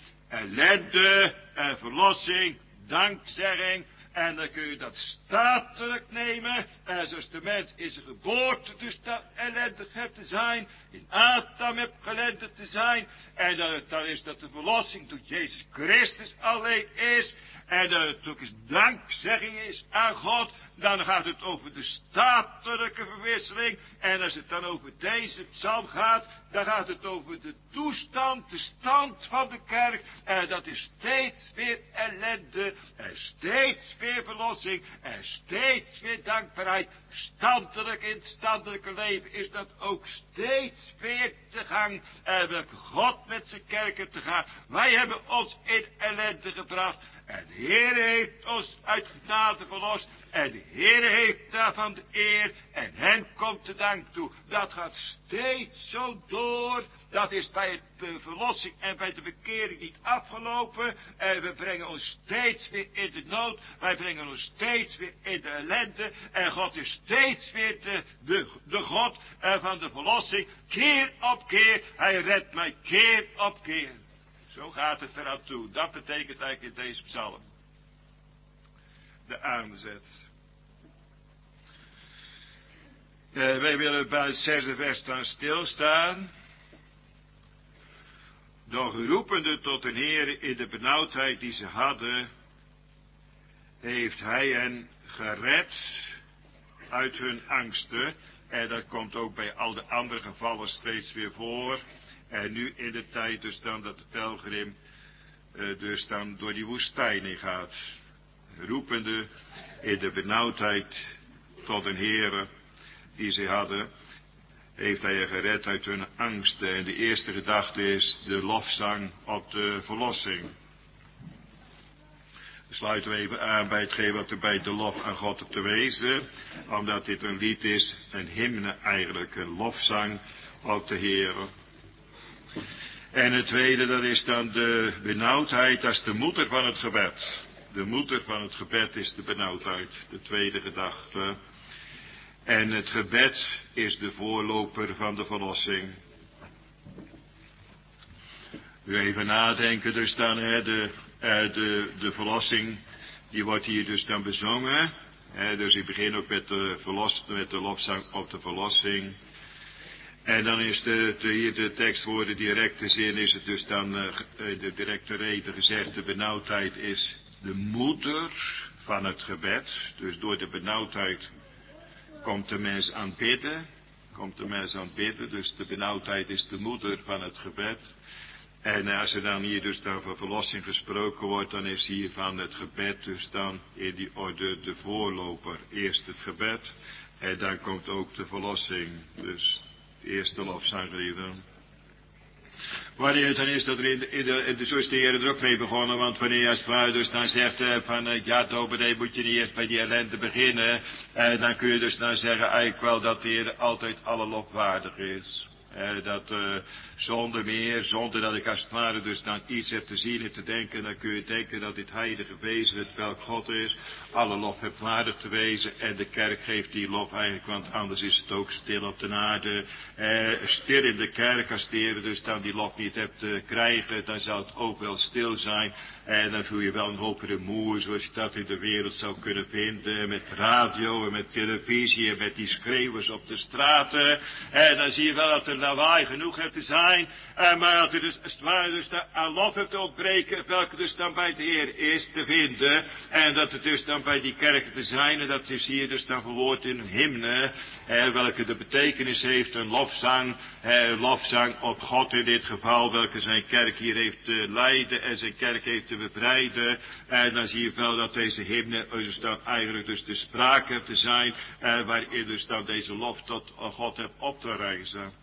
[SPEAKER 2] Ellende en verlossing, dankzegging. En dan kun je dat statelijk nemen. En zoals de mens is een geboorte dus dat ellendig hebt te zijn. In Adam heb ellendig te zijn. En dan, dan is dat de verlossing door Jezus Christus alleen is. En dat het ook eens dankzegging is aan God. Dan gaat het over de statelijke verwisseling. En als het dan over deze psalm gaat, dan gaat het over de toestand, de stand van de kerk. En dat is steeds weer ellende. En steeds weer verlossing. En steeds weer dankbaarheid. Standelijk in het standelijke leven is dat ook steeds weer te gang. En welke God met zijn kerken te gaan. Wij hebben ons in ellende gebracht. En de Heer heeft ons uit genade verlost. En de Heer heeft daarvan de eer. En hen komt de dank toe. Dat gaat steeds zo door. Dat is bij de verlossing en bij de bekering niet afgelopen. En we brengen ons steeds weer in de nood. Wij brengen ons steeds weer in de ellende. En God is steeds weer de, de, de God van de verlossing. Keer op keer. Hij redt mij keer op keer. Zo gaat het eraan toe. Dat betekent eigenlijk in deze psalm. De aanzet. Uh, wij willen bij het zesde vers dan stilstaan. Doch roepende tot een Heer in de benauwdheid die ze hadden, heeft hij hen gered uit hun angsten. En dat komt ook bij al de andere gevallen steeds weer voor. En nu in de tijd dus dan dat de pelgrim uh, dus dan door die woestijn in gaat. Roepende in de benauwdheid tot een Heere die ze hadden, heeft hij je gered uit hun angsten. En de eerste gedachte is de lofzang op de verlossing. Dan sluiten we even aan bij hetgeen wat er bij de lof aan God op te wezen. Omdat dit een lied is, een hymne eigenlijk, een lofzang op de Heere. En het tweede, dat is dan de benauwdheid, dat is de moeder van het gebed. De moeder van het gebed is de benauwdheid, de tweede gedachte. En het gebed is de voorloper van de verlossing. U even nadenken dus dan, hè, de, de, de verlossing, die wordt hier dus dan bezongen. Hè, dus ik begin ook met de, verlos, met de lofzang op de verlossing. En dan is de, de, hier de tekstwoorden directe zin, is het dus dan uh, de directe reden gezegd, de benauwdheid is de moeder van het gebed. Dus door de benauwdheid komt de mens aan het bidden. Komt de mens aan het bidden. Dus de benauwdheid is de moeder van het gebed. En als er dan hier dus dan van verlossing gesproken wordt, dan is hier van het gebed dus dan in die orde de voorloper. Eerst het gebed En dan komt ook de verlossing. Dus de eerste lofzangliederen. Wanneer dan is dat er in de, in de, in de zo is de Heer er ook mee begonnen, want wanneer je als vrouw dus dan zegt uh, van uh, ja, dominee moet je niet eerst bij die ellende beginnen, uh, dan kun je dus dan zeggen eigenlijk wel dat de Heer altijd alle lofwaardig is. Uh, dat uh, zonder meer, zonder dat ik als het ware dus dan iets heb te zien en te denken, dan kun je denken dat dit heilige wezen, het welk God is, alle lof heeft waardig te wezen. En de kerk geeft die lof eigenlijk, want anders is het ook stil op de aarde. Uh, stil in de kerk, als de Heer dus dan die lof niet hebt te krijgen, dan zal het ook wel stil zijn. En dan voel je wel een hoop rumoer, zoals je dat in de wereld zou kunnen vinden, met radio en met televisie en met die schreeuwers op de straten. En dan zie je wel dat er lawaai genoeg heeft te zijn, en maar dat er dus, als het ware, dus aan lof heeft te ontbreken, welke dus dan bij de Heer is te vinden, en dat het dus dan bij die kerken te zijn, en dat is hier dus dan verwoord in een hymne, eh, welke de betekenis heeft, een lofzang, eh, lofzang op God in dit geval, welke zijn kerk hier heeft te leiden en zijn kerk heeft te bevrijden. En dan zie je wel dat deze hymne dus dan eigenlijk dus de sprake heeft te zijn, eh, waarin dus dan deze lof tot God hebt op te reizen.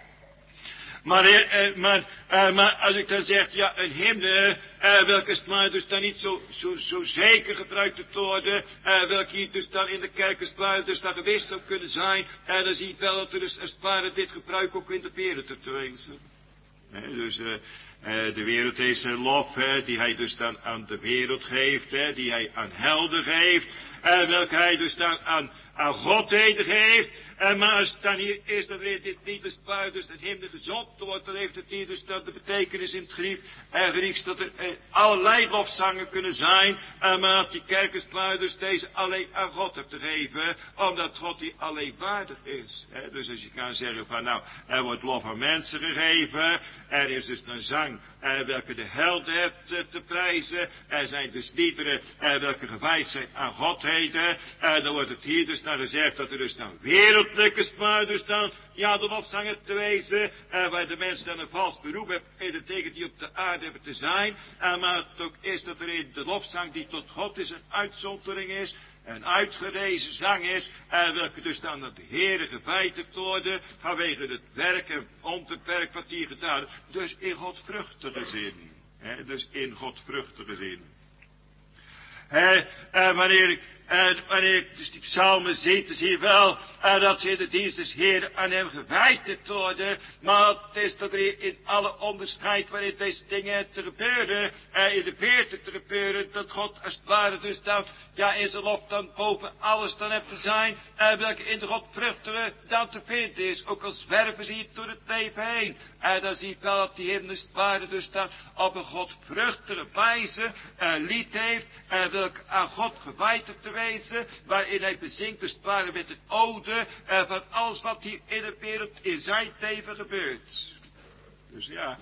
[SPEAKER 2] Maar, eh, maar, eh, maar als ik dan zeg, ja, een hymne, eh, welke is maar dus dan niet zo, zo, zo zeker gebruikt te worden, eh, welke hier dus dan in de kerk als het ware dus dan geweest zou kunnen zijn, en eh, dan zie je wel dat er dus als het ware dit gebruik ook in de wereld te wezen. Eh, dus, eh, Uh, de wereld heeft zijn lof, hè, die hij dus dan aan de wereld geeft, hè, die hij aan helden geeft, en uh, welke hij dus dan aan, aan godheden geeft. En uh, maar als het dan hier is, dat dit niet als het dus een hymne gezond wordt, dan heeft het hier dus dan de betekenis in het Griek, en Grieks, dat er uh, allerlei lofzangen kunnen zijn, en maar dat die kerkenspuis dus deze alleen aan God hebt te geven, omdat God die alleen waardig is. Hè. Dus als je kan zeggen van nou, er wordt lof aan mensen gegeven, er is dus een zang Uh, welke de helden heeft uh, te prijzen. Er zijn dus liederen uh, welke gewijd zijn aan godheden. Uh, dan wordt het hier dus dan gezegd dat er dus dan wereldlijke spuit dus dan ja de lofzang heeft te wezen. Uh, waar de mensen dan een vals beroep hebben in de tegen die op de aarde hebben te zijn. Uh, maar het ook is dat er in de lofzang die tot God is een uitzondering is. Een uitgerezen zang is, en welke dus dan aan de Heere gewijd hebt worden, vanwege het werk en onbeperkt wat hier gedaan is. Dus in godvruchtige zin. He, dus in godvruchtige zin. He, en wanneer ik, en wanneer ik dus die psalmen zie, dan zie je wel, en dat ze in de dienst des Heeren aan hem gewijd te worden, maar het is dat er in alle onderscheid waarin deze dingen te gebeuren, en in de beerte te gebeuren, dat God als het ware dus dan, ja in zijn lof dan boven alles dan hebt te zijn, en welke in de godvruchtige dan te vinden is, ook al zwerven ze hier door het leven heen. En dan zie je wel dat die hymne als het ware dus dan op een godvruchtige wijze een lied heeft, en welke aan God gewijd hebt te wezen, waarin hij bezingt als het ware met een ode uh, van alles wat hier in de wereld in zijn leven gebeurt. Dus ja,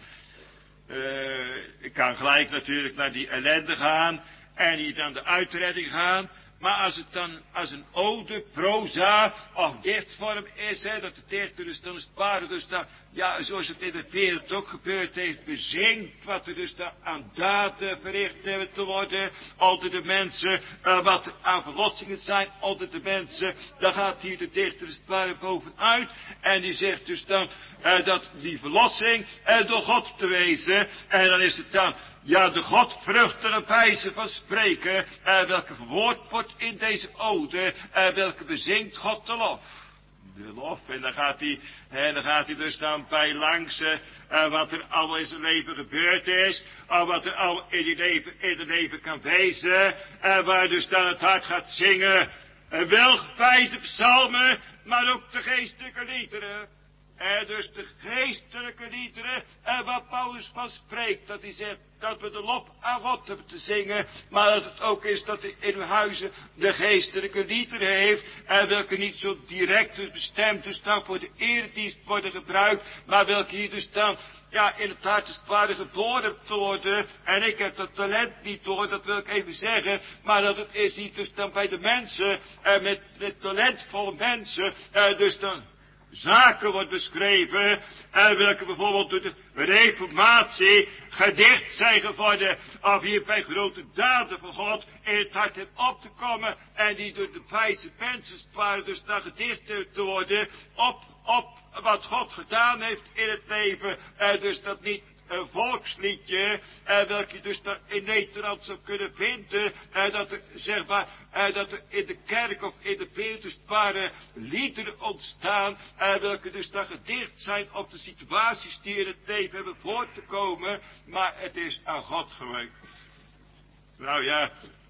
[SPEAKER 2] uh, ik kan gelijk natuurlijk naar die ellende gaan en hier dan de uitredding gaan. Maar als het dan als een ode, proza of dichtvorm is, hè, dat de dichter dus dan is het ware, dus dan, ja, zoals het in de wereld ook gebeurd heeft, bezingt wat er dus dan aan daden verricht hebben te worden, onder de mensen, uh, wat er aan verlossingen zijn, onder de mensen, dan gaat hier de dichter dus het ware bovenuit, en die zegt dus dan, uh, dat die verlossing uh, door God te wezen, en dan is het dan, ja, de godvruchtige wijze van spreken, uh, welke verwoord wordt in deze ode, uh, welke bezingt God de lof. De lof, en dan gaat hij, en dan gaat hij dus dan bij langs, uh, wat er al in zijn leven gebeurd is, of wat er al in het leven, in het leven kan wezen, uh, waar dus dan het hart gaat zingen, uh, wel bij de psalmen, maar ook de geestelijke liederen. En dus de geestelijke liederen, en waar Paulus van spreekt, dat hij zegt dat we de lof aan God hebben te zingen, maar dat het ook is dat hij in uw huizen de geestelijke liederen heeft, en welke niet zo direct dus bestemd dus dan voor de eredienst worden gebruikt, maar welke hier dus dan, ja, in het hart als het ware geboren te worden, en ik heb dat talent niet door, dat wil ik even zeggen, maar dat het is niet dus dan bij de mensen, en met, met talentvolle mensen, en dus dan zaken wordt beschreven, en welke bijvoorbeeld door de reformatie gedicht zijn geworden, of hier bij grote daden van God in het hart heeft op te komen, en die door de wijze mensen waren dus dan gedicht te worden, op, op wat God gedaan heeft in het leven, en dus dat niet een volksliedje, eh, welke je dus daar in Nederland zou kunnen vinden, eh, dat er, zeg maar, eh, dat er in de kerk of in de beeldensbare liederen ontstaan, eh, welke dus dan gedicht zijn op de situaties die in het leven hebben voor te komen, maar het is aan God gewijd. Nou ja,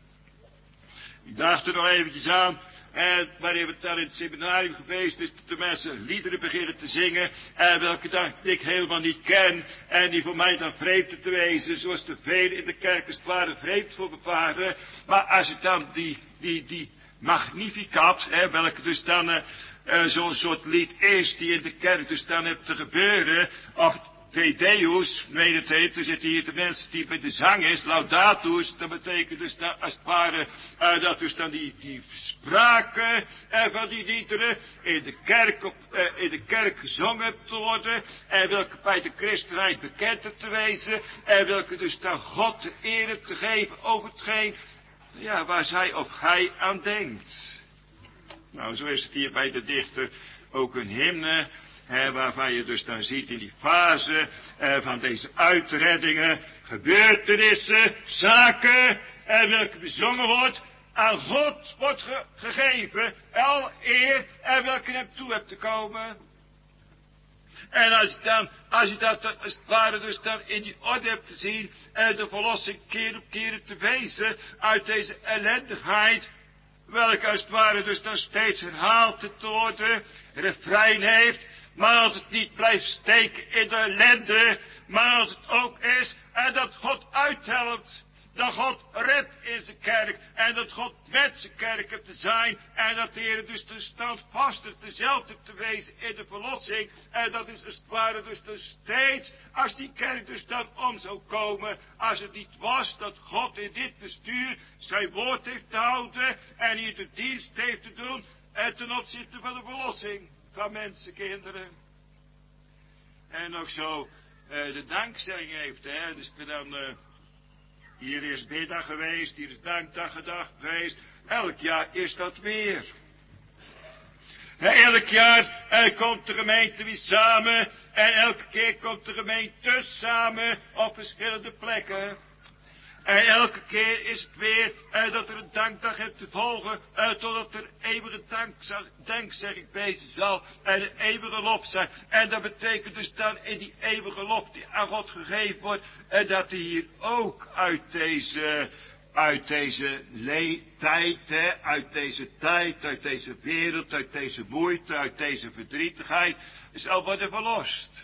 [SPEAKER 2] ik dacht er nog eventjes aan. En wanneer we daar in het seminarium geweest is, dat de mensen liederen beginnen te zingen, en welke dan ik helemaal niet ken, en die voor mij dan vreemd te wezen, zoals de velen in de kerk als het ware vreemd voor me waren. Maar als je dan die, die, die Magnificat, hè, welke dus dan uh, uh, zo'n soort lied is, die in de kerk dus dan hebt te gebeuren, of Te Deus, nee het heet, er zitten hier de mensen die bij de zang is, Laudatus, dat betekent dus dat, als het ware, uh, dat dus dan die, die spraken uh, van die liederen in de kerk, op, uh, in de kerk gezongen te worden, en welke bij de christenheid bekend te wezen, en welke dus dan God de eer te geven over hetgeen, ja, waar zij of hij aan denkt. Nou, zo is het hier bij de dichter ook een hymne, He, waarvan je dus dan ziet in die fase eh, van deze uitreddingen, gebeurtenissen, zaken, en welke bezongen wordt, aan God wordt ge gegeven, al eer, en welke hem toe hebt te komen. En als je dan, als je dat als het ware dus dan in die orde hebt te zien, en de verlossing keer op keer te wezen uit deze ellendigheid, welke als het ware dus dan steeds herhaald te worden, refrein heeft, maar als het niet blijft steken in de ellende, maar als het ook is, en dat God uithelpt, dat God redt in zijn kerk, en dat God met zijn kerk hebt te zijn, en dat de Heer dus de standvastig dezelfde te wezen in de verlossing, en dat is als het ware dus dan steeds, als die kerk dus dan om zou komen, als het niet was dat God in dit bestuur zijn woord heeft te houden, en hier de dienst heeft te doen, en ten opzichte van de verlossing van mensenkinderen. En ook zo uh, de dankzegging heeft, hè, dus er dan, uh, hier is biddag geweest, hier is dankdag gedacht geweest, elk jaar is dat weer. He, elk jaar uh, komt de gemeente weer samen, en elke keer komt de gemeente samen op verschillende plekken. En elke keer is het weer uh, dat er een dankdag heeft te volgen, uh, totdat er eeuwige dankzegging bezig zal en een eeuwige lof zijn. En dat betekent dus dan in die eeuwige lof die aan God gegeven wordt, uh, dat hij hier ook uit deze, uit deze tijd, hè, uit deze tijd, uit deze wereld, uit deze moeite, uit deze verdrietigheid, zal worden verlost.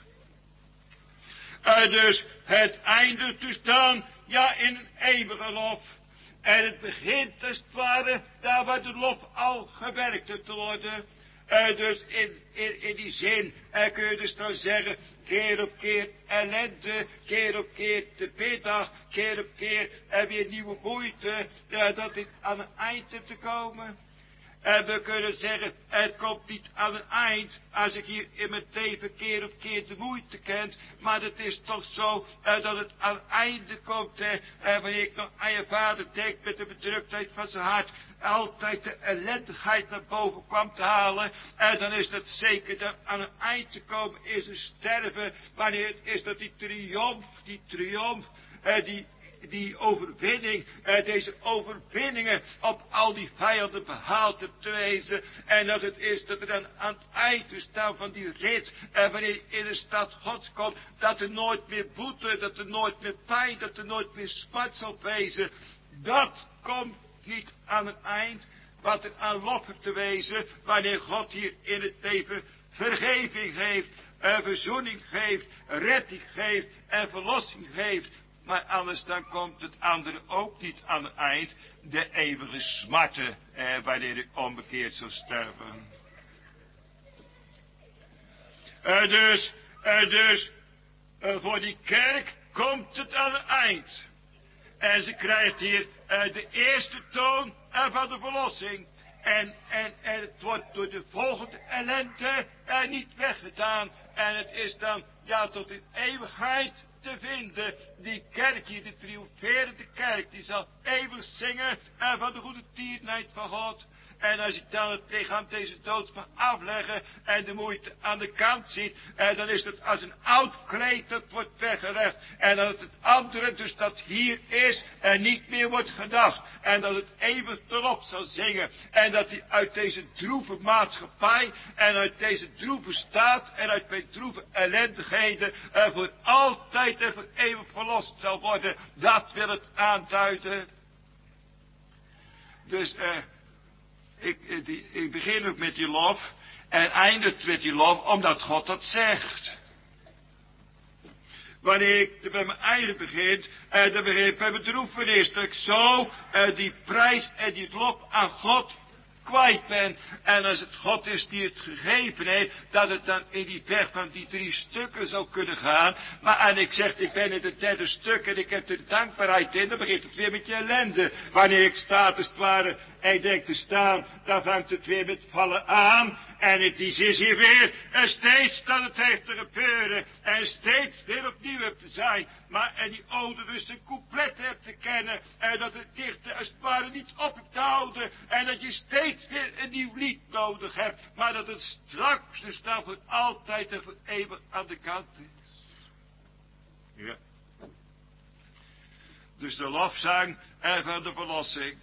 [SPEAKER 2] Uh, dus het eindigt dus dan, ja, in een eeuwige lof. En het begint als het ware, daar waar de lof al gewerkt heeft te worden. Uh, dus in, in, in die zin uh, kun je dus dan zeggen, keer op keer ellende, keer op keer de biddag, keer op keer uh, weer nieuwe moeite, uh, dat dit aan een eind heeft te komen. En we kunnen zeggen, het komt niet aan een eind, als ik hier in mijn leven keer op keer de moeite ken, maar het is toch zo, uh, dat het aan het einde komt, hè, uh, wanneer ik nog aan je vader denk met de bedruktheid van zijn hart, altijd de ellendigheid naar boven kwam te halen, en dan is dat zeker dat aan een eind te komen is een sterven, wanneer het is dat die triomf, die triomf, uh, die die overwinning, eh, deze overwinningen op al die vijanden behaald te wezen. En dat het is dat er dan aan het eind te staan van die rit, eh, wanneer je in de stad Gods komt, dat er nooit meer boete, dat er nooit meer pijn, dat er nooit meer smart zal wezen. Dat komt niet aan een eind, wat er aan lof heeft te wezen, wanneer God hier in het leven vergeving geeft, eh, verzoening geeft, redding geeft en verlossing geeft. Maar anders dan komt het andere ook niet aan het eind, de eeuwige smarten, eh, wanneer ik onbekeerd zal sterven. Uh, dus, uh, dus, uh, voor die kerk komt het aan het eind. En ze krijgt hier uh, de eerste toon uh, van de verlossing.
[SPEAKER 3] En, en, en het wordt door de volgende ellende er niet weggedaan. En het is dan, ja, tot in eeuwigheid te vinden. Die kerk hier, de triomferende kerk, die zal eeuwig zingen en van de goede tierenheid van God. En als ik dan het lichaam deze dood mag afleggen en de moeite aan de kant ziet, en dan is het als een oud kleed dat wordt weggelegd. En dat het andere dus dat hier is en niet meer wordt gedacht. En dat het eeuwig erop zal zingen. En dat hij uit deze droeve maatschappij en uit deze droeve staat en uit mijn droeve ellendigheden er voor altijd en voor eeuwig verlost zal worden. Dat wil het aanduiden. Dus eh... Ik, die, ik begin ook met die lof en eindigt met die lof omdat God dat zegt. Wanneer ik bij mijn eigen begin, eh, dan begin ik bij mijn droefenis, dat ik zo eh, die prijs en die lof aan God kwijt ben. En als het God is die het gegeven heeft, dat het dan in die weg van die drie stukken zou kunnen gaan. Maar en ik zeg, ik ben in het derde stuk en ik heb er dankbaarheid in, dan begint het weer met je ellende. Wanneer ik sta als het ware en ik denk te staan, dan vangt het weer met vallen aan. En het is hier weer, en steeds dat het heeft te gebeuren. En steeds weer opnieuw heb te zijn. Maar en die ode dus een couplet hebt te kennen. En dat het dichter als het ware niet op hebt te houden. En dat je steeds weer een nieuw lied nodig hebt. Maar dat het straks dus dan voor altijd en voor eeuwig aan de kant is. Ja. Dus de lofzang en van de verlossing.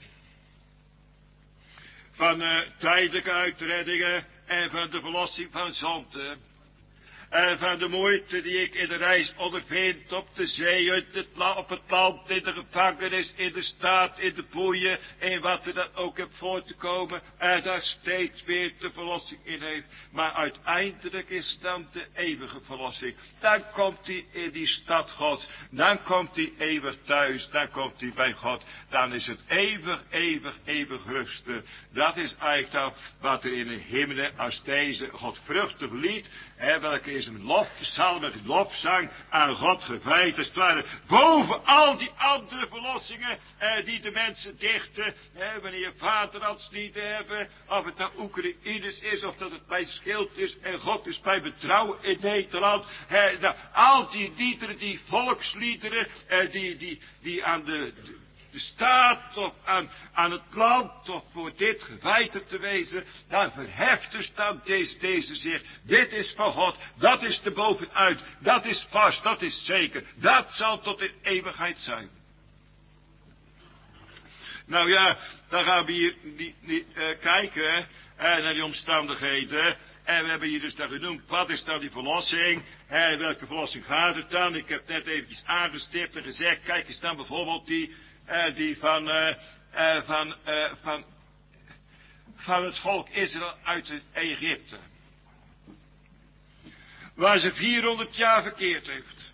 [SPEAKER 3] Van uh, tijdelijke uitreddingen en van de verlossing van zonde. En van de moeite die ik in de reis ondervind op de zee, uit het, op het land, in de gevangenis, in de staat, in de boeien, in wat er dan ook heb voor te komen. En daar steeds weer de verlossing in heeft. Maar uiteindelijk is dan de eeuwige verlossing. Dan komt hij in die stad Gods. Dan komt hij eeuwig thuis. Dan komt hij bij God. Dan is het eeuwig, eeuwig, eeuwig rusten. Dat is eigenlijk dan wat er in de hemelen als deze godvruchtig lied, hè, welke is een lofpsalm met lofzang aan God gewijd. Als het ware boven al die andere verlossingen eh, die de mensen dichten. Eh, wanneer je vaderlandslieden hebben. Of het nou Oekraïners is. Of dat het bij Schild is. En God is bij betrouwen in Nederland. Eh, nou, al die liederen, die volksliederen. Eh, die, die, die aan de... de de staat of aan, aan het land of voor dit gewijd te wezen, dan verheft dus dan deze, deze zich. Dit is van God, dat is te bovenuit, dat is vast, dat is zeker, dat zal tot in eeuwigheid zijn. Nou ja, dan gaan we hier die, die, uh, kijken uh, naar die omstandigheden. En we hebben hier dus dan genoemd, wat is dan die verlossing? Uh, welke verlossing gaat het dan? Ik heb net eventjes aangestipt en gezegd, kijk eens dan bijvoorbeeld die... Uh, die van, uh, uh, van, uh, van, van het volk Israël uit Egypte. Waar ze vierhonderd jaar verkeerd heeft.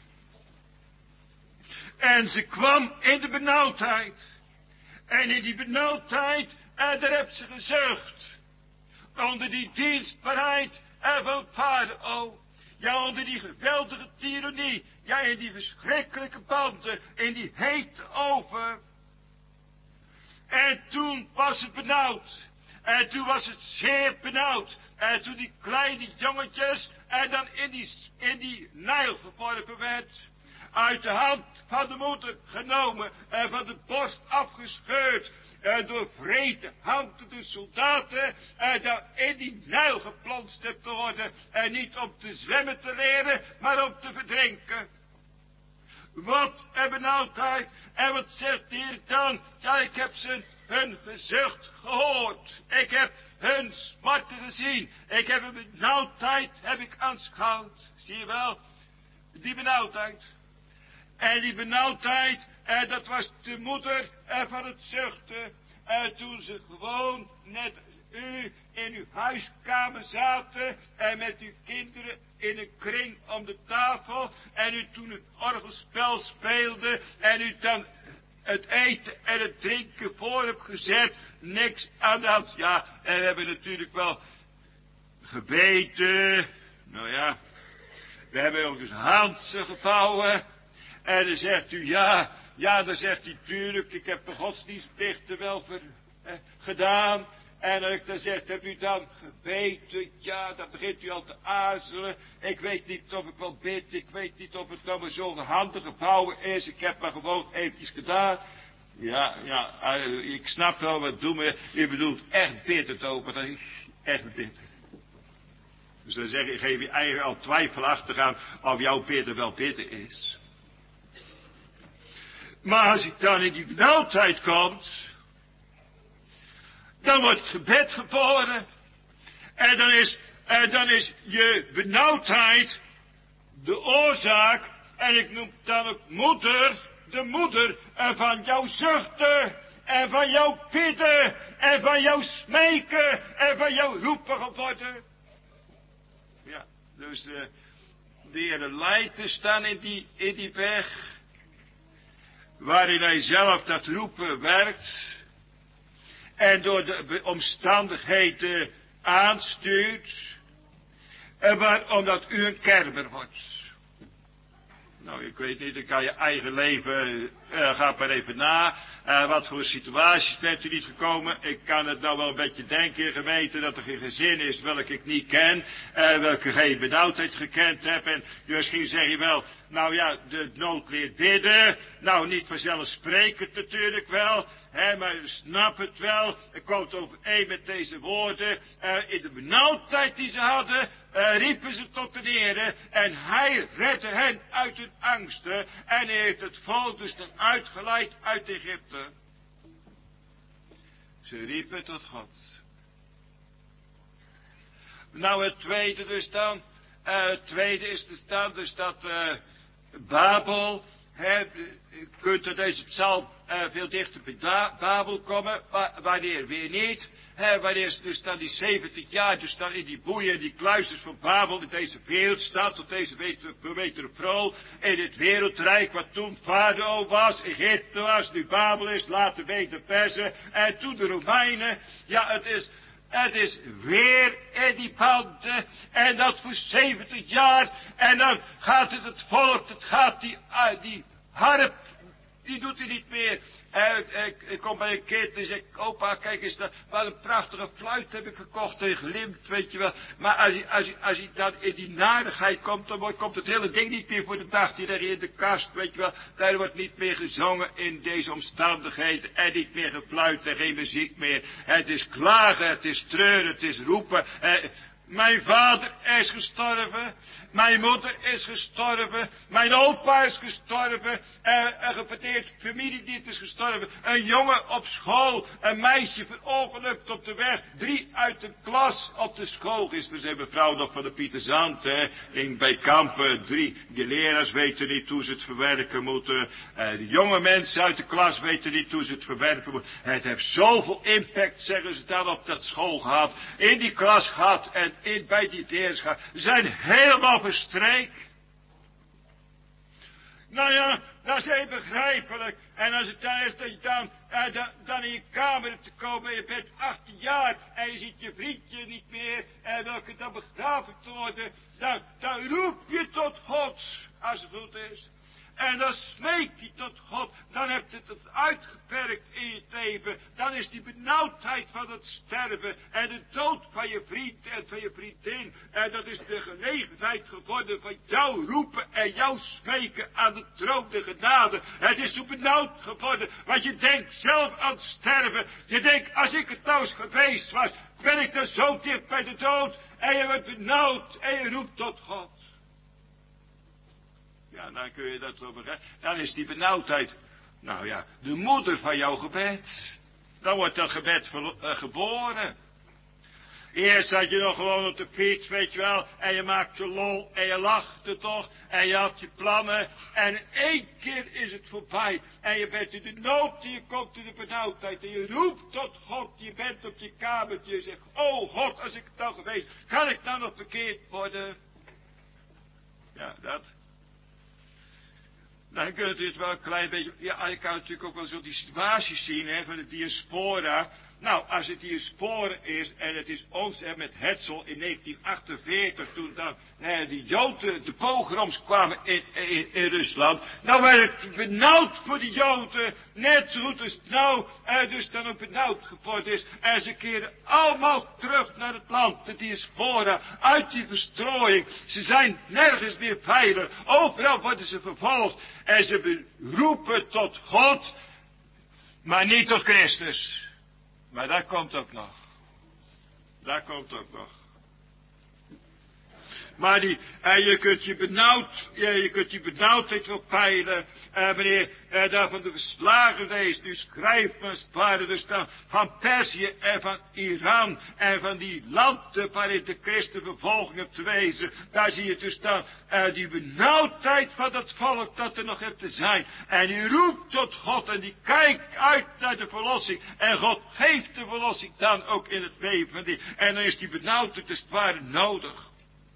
[SPEAKER 3] En ze kwam in de benauwdheid. En in die benauwdheid, uh, daar heeft ze gezucht. Onder die dienstbaarheid uh, van Farao. Ja, onder die geweldige tirannie. Ja, in die verschrikkelijke banden. In die hete oven. En toen was het benauwd. En toen was het zeer benauwd. En toen die kleine jongetjes. En dan in die, in die Nijl geworpen werd. Uit de hand van de moeder genomen. En van de borst afgescheurd. En door vrede houdende soldaten. En dan in die Nijl geplonst hebt te worden. En niet om te zwemmen te leren. Maar om te verdrinken. Wat een benauwdheid. En wat zegt de Heer dan? Ja, ik heb ze hun gezucht gehoord. Ik heb hun smarten gezien. Ik heb een benauwdheid heb ik aanschouwd. Zie je wel? Die benauwdheid. En die benauwdheid, eh, dat was de moeder eh, van het zuchten. Eh, toen ze gewoon net u in uw huiskamer zaten en met uw kinderen in een kring om de tafel en u toen een orgelspel speelde en u dan het eten en het drinken voor hebt gezet, niks aan de hand. Ja, en we hebben natuurlijk wel gebeten, nou ja, we hebben ook eens Hansen gevouwen en dan zegt u ja, ja dan zegt u tuurlijk, ik heb de godsdienstplichten wel ver, eh, gedaan. En als ik dan zeg, hebt u dan gebeten? Ja, dan begint u al te aarzelen. Ik weet niet of ik wel bid. Ik weet niet of het nou maar zo'n handige bouwen is. Ik heb maar gewoon eventjes gedaan. Ja, ja, uh, ik snap wel, wat doen we. U bedoelt echt bidden, Topa. Dat is echt bidden. Dus dan zeg ik, geef je eigenlijk al twijfelachtig aan of jouw bidden wel bidden is. Maar als ik dan in die benauwdheid komt, dan wordt het gebed geboren. En dan is, en dan is je benauwdheid de oorzaak. En ik noem dan ook moeder, de moeder van jouw zuchten. En van jouw bidden. En van jouw smeken. En van jouw roepen geworden. Ja, dus de, de Heer leidt te staan in die, in die weg. Waarin hij zelf dat roepen werkt. En door de omstandigheden aanstuurt. En waar, omdat u een kermer wordt. Nou, ik weet niet, dan kan je eigen leven, uh, ga maar even na. Uh, wat voor situaties bent u niet gekomen? Ik kan het nou wel een beetje denken in gemeente dat er geen gezin is welke ik niet ken. Uh, welke geen benauwdheid gekend heb. En misschien zeg je wel, nou ja, de nood leert bidden. Nou, niet vanzelfsprekend natuurlijk wel. Hè, maar je snapt het wel. Ik komt overeen met deze woorden. Uh, in de benauwdheid die ze hadden, uh, riepen ze tot de Heere. En hij redde hen uit hun angsten. En hij heeft het volk dus dan uitgeleid uit Egypte. Ze riepen tot God. Nou, het tweede dus dan. Uh, het tweede is dus dan dus dat uh, Babel. He, je kunt er deze psalm uh, veel dichter bij Babel komen. Wa wanneer weer niet. He, wanneer ze dus dan die zeventig jaar dus dan in die boeien, die kluisters van Babel in deze wereld staat, tot deze metropool, in het wereldrijk wat toen Farao was, Egypte was, nu Babel is, later Mede Persen en toen de Romeinen. Ja, het is, het is weer in die banden en dat voor zeventig jaar en dan gaat het het volk, het gaat die, uh, die harp, die doet hij niet meer. En ik, ik kom bij een kind en zeg, opa, kijk eens, wat een prachtige fluit heb ik gekocht en glimt, weet je wel. Maar als hij, als hij, als hij dan in die narigheid komt, dan komt het hele ding niet meer voor de dag. Die daar in de kast, weet je wel. Daar wordt niet meer gezongen in deze omstandigheden. En niet meer gefluit en geen muziek meer. Het is klagen, het is treuren, het is roepen. Eh, Mijn vader is gestorven. Mijn moeder is gestorven. Mijn opa is gestorven. Uh, een gepeteerd familielid is gestorven. Een jongen op school. Een meisje verongelukt op de weg. Drie uit de klas op de school. Gisteren zei mevrouw nog van de Pieterzand. Hè, in, bij Kampen. Drie. De leraars weten niet hoe ze het verwerken moeten. Uh, de jonge mensen uit de klas weten niet hoe ze het verwerken moeten. Het heeft zoveel impact, zeggen ze dan, op dat school gehad. In die klas gehad. En in bij die leerschap. Ze zijn helemaal verstreek. Nou ja, dat is heel begrijpelijk. En als het dan is dat je dan, uh, dan, dan in je kamer hebt te komen en je bent achttien jaar en je ziet je vriendje niet meer en welke dan begraven te worden, dan, dan roep je tot God, als het goed is. En dan smeekt hij tot God. Dan hebt het het uitgeperkt in je leven. Dan is die benauwdheid van het sterven. En de dood van je vriend en van je vriendin. En dat is de gelegenheid geworden van jouw roepen en jouw smeken aan de troon der genade. Het is zo benauwd geworden. Want je denkt zelf aan het sterven. Je denkt, als ik het nou eens geweest was, ben ik dan zo dicht bij de dood. En je wordt benauwd en je roept tot God. Ja, dan kun je dat wel begrijpen. Dan is die benauwdheid, nou ja, de moeder van jouw gebed. Dan wordt dat gebed uh, geboren. Eerst zat je nog gewoon op de fiets, weet je wel. En je maakte lol en je lachte toch. En je had je plannen. En in één keer is het voorbij. En je bent in de nood en je komt in de benauwdheid. En je roept tot God. Je bent op je kamertje. Je zegt, oh God, als ik het nou geweest, kan ik nou nog verkeerd worden? Ja, dat. Dan kunt u het wel een klein beetje. Ja, je kan natuurlijk ook wel zo die situaties zien, hè, van de diaspora. Nou, als het hier sporen is, en het is ons hè, met Hetzel in negentien achtenveertig, toen dan hè, die Joden, de pogroms kwamen in, in, in Rusland. Nou werd het benauwd voor die Joden, net zo goed als het nou eh, dus dan ook benauwd geworden is. En ze keren allemaal terug naar het land, de diaspora, uit die verstrooiing. Ze zijn nergens meer veilig, overal worden ze vervolgd. En ze beroepen tot God, maar niet tot Christus. Maar dat komt ook nog. Dat komt ook nog. Maar die, en je kunt je benauwd, ja, je kunt je benauwdheid wel peilen. En wanneer eh, daar van de verslagen leest, nu schrijft men het ware dus dan van Perzië en van Iran en van die landen waarin de christenvervolging op te wezen. Daar zie je dus dan uh, die benauwdheid van dat volk dat er nog heeft te zijn. En die roept tot God en die kijkt uit naar de verlossing. En God geeft de verlossing dan ook in het leven van die. En dan is die benauwdheid dus het ware nodig.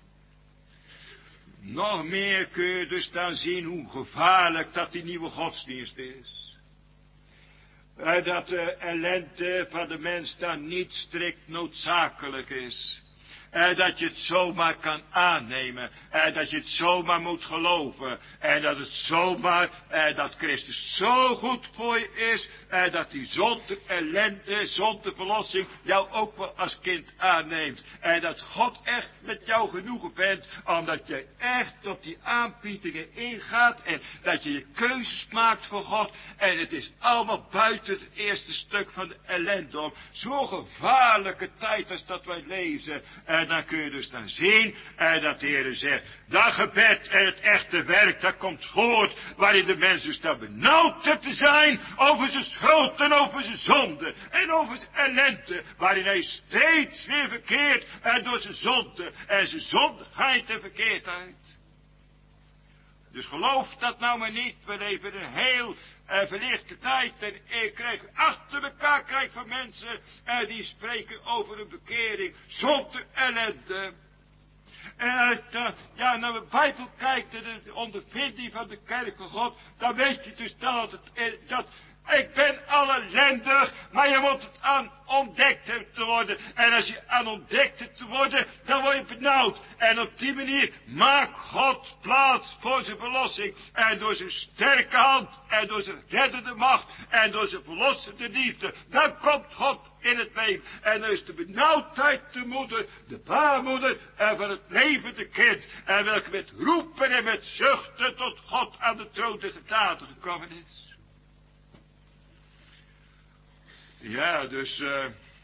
[SPEAKER 3] Nog meer kun je dus dan zien hoe gevaarlijk dat die nieuwe godsdienst is. Dat de ellende van de mens dan niet strikt noodzakelijk is. En dat je het zomaar kan aannemen. En dat je het zomaar moet geloven. En dat het zomaar, en dat Christus zo goed voor je is. En dat die zonde ellende, zonde verlossing jou ook wel als kind aanneemt. En dat God echt met jou genoegen bent. Omdat je echt op die aanbiedingen ingaat. En dat je je keus maakt voor God. En het is allemaal buiten het eerste stuk van de ellende om. Zo'n gevaarlijke tijd als dat wij leven. En dan kun je dus dan zien en dat de Heer zegt, dat gebed en het echte werk, dat komt voort, waarin de mens dus dan benauwd heeft te zijn over zijn schuld en over zijn zonde en over zijn ellende, waarin hij steeds weer verkeert en door zijn zonde en zijn zondigheid en verkeerdheid. Dus geloof dat nou maar niet, we leven een heel uh, verlichte tijd en ik krijg achter elkaar krijg van mensen uh, die spreken over een bekering zonder ellende. En als je uh, ja, naar de Bijbel kijkt en de ondervinding van de kerk van God, dan weet je dus dat, het, dat ik ben al ellendig, maar je moet het aan ontdekt hebben te worden. En als je aan ontdekt hebt te worden, dan word je benauwd. En op die manier maakt God plaats voor zijn verlossing. En door zijn sterke hand, en door zijn reddende macht, en door zijn verlossende liefde, dan komt God in het leven. En dan is de benauwdheid de moeder, de baarmoeder, en van het levende kind. En welke met roepen en met zuchten tot God aan de troon de genade gekomen is. Ja, dus uh,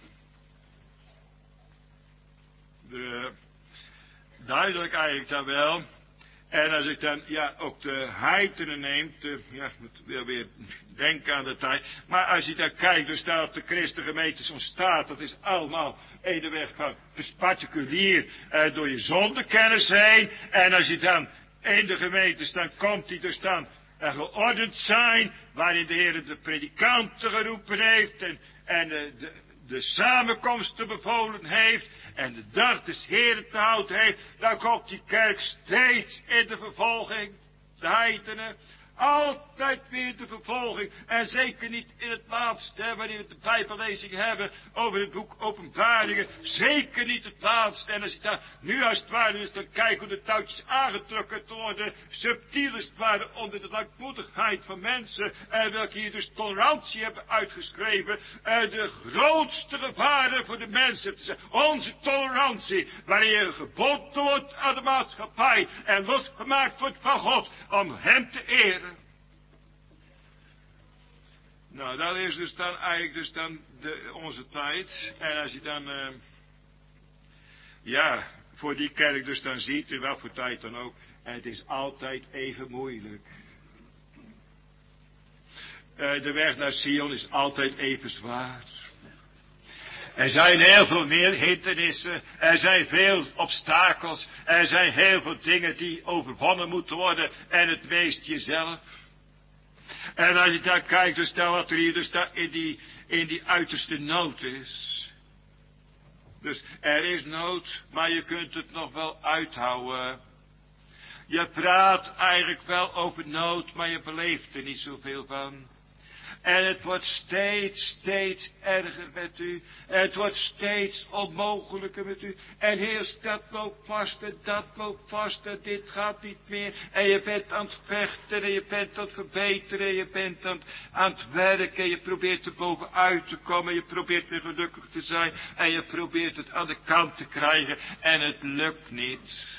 [SPEAKER 3] de, duidelijk eigenlijk dan wel. En als ik dan ja ook de heidenen neem, de, ja, ik moet weer, weer denken aan de tijd. Maar als je dan kijkt, dus daar op de christengemeentes ontstaat, dat is allemaal edenweg van particulier uh, door je zondekennis heen. En als je dan in de gemeentes, dan komt die dus dan uh, geordend zijn, waarin de Heer de predikanten geroepen heeft en, en uh, de, de samenkomsten bevolen heeft en de dag des Heeren te houden heeft, dan komt die kerk steeds in de vervolging, de heidenen, altijd weer de vervolging. En zeker niet in het laatste, hè, wanneer we de Bijbellezing hebben over het boek Openbaringen. Zeker niet het laatste. En als je daar nu als het ware is, dan kijken hoe de touwtjes aangetrokken te worden. Subtiel is het ware onder de langmoedigheid van mensen. En welke hier dus tolerantie hebben uitgeschreven. En de grootste gevaren voor de mensen te zijn. Onze tolerantie. Waarin je gebonden wordt aan de maatschappij. En losgemaakt wordt van God. Om hem te eren. Nou, dat is dus dan eigenlijk dus dan de, onze tijd. En als je dan, uh, ja, voor die kerk dus dan ziet, in welke tijd dan ook, het is altijd even moeilijk. Uh, de weg naar Sion is altijd even zwaar. Er zijn heel veel meer hindernissen, er zijn veel obstakels, er zijn heel veel dingen die overwonnen moeten worden en het meest jezelf. En als je daar kijkt, dus dan wat er hier dus daar in die, in die uiterste nood is. Dus er is nood, maar je kunt het nog wel uithouden. Je praat eigenlijk wel over nood, maar je beleeft er niet zoveel van. En het wordt steeds, steeds erger met u. En het wordt steeds onmogelijker met u. En heers, dat loopt vast en dat loopt vast en dit gaat niet meer. En je bent aan het vechten en je bent aan het verbeteren. En je bent aan, aan het werken. En je probeert er bovenuit te komen. Je probeert weer gelukkig te zijn. En je probeert het aan de kant te krijgen. En het lukt niet.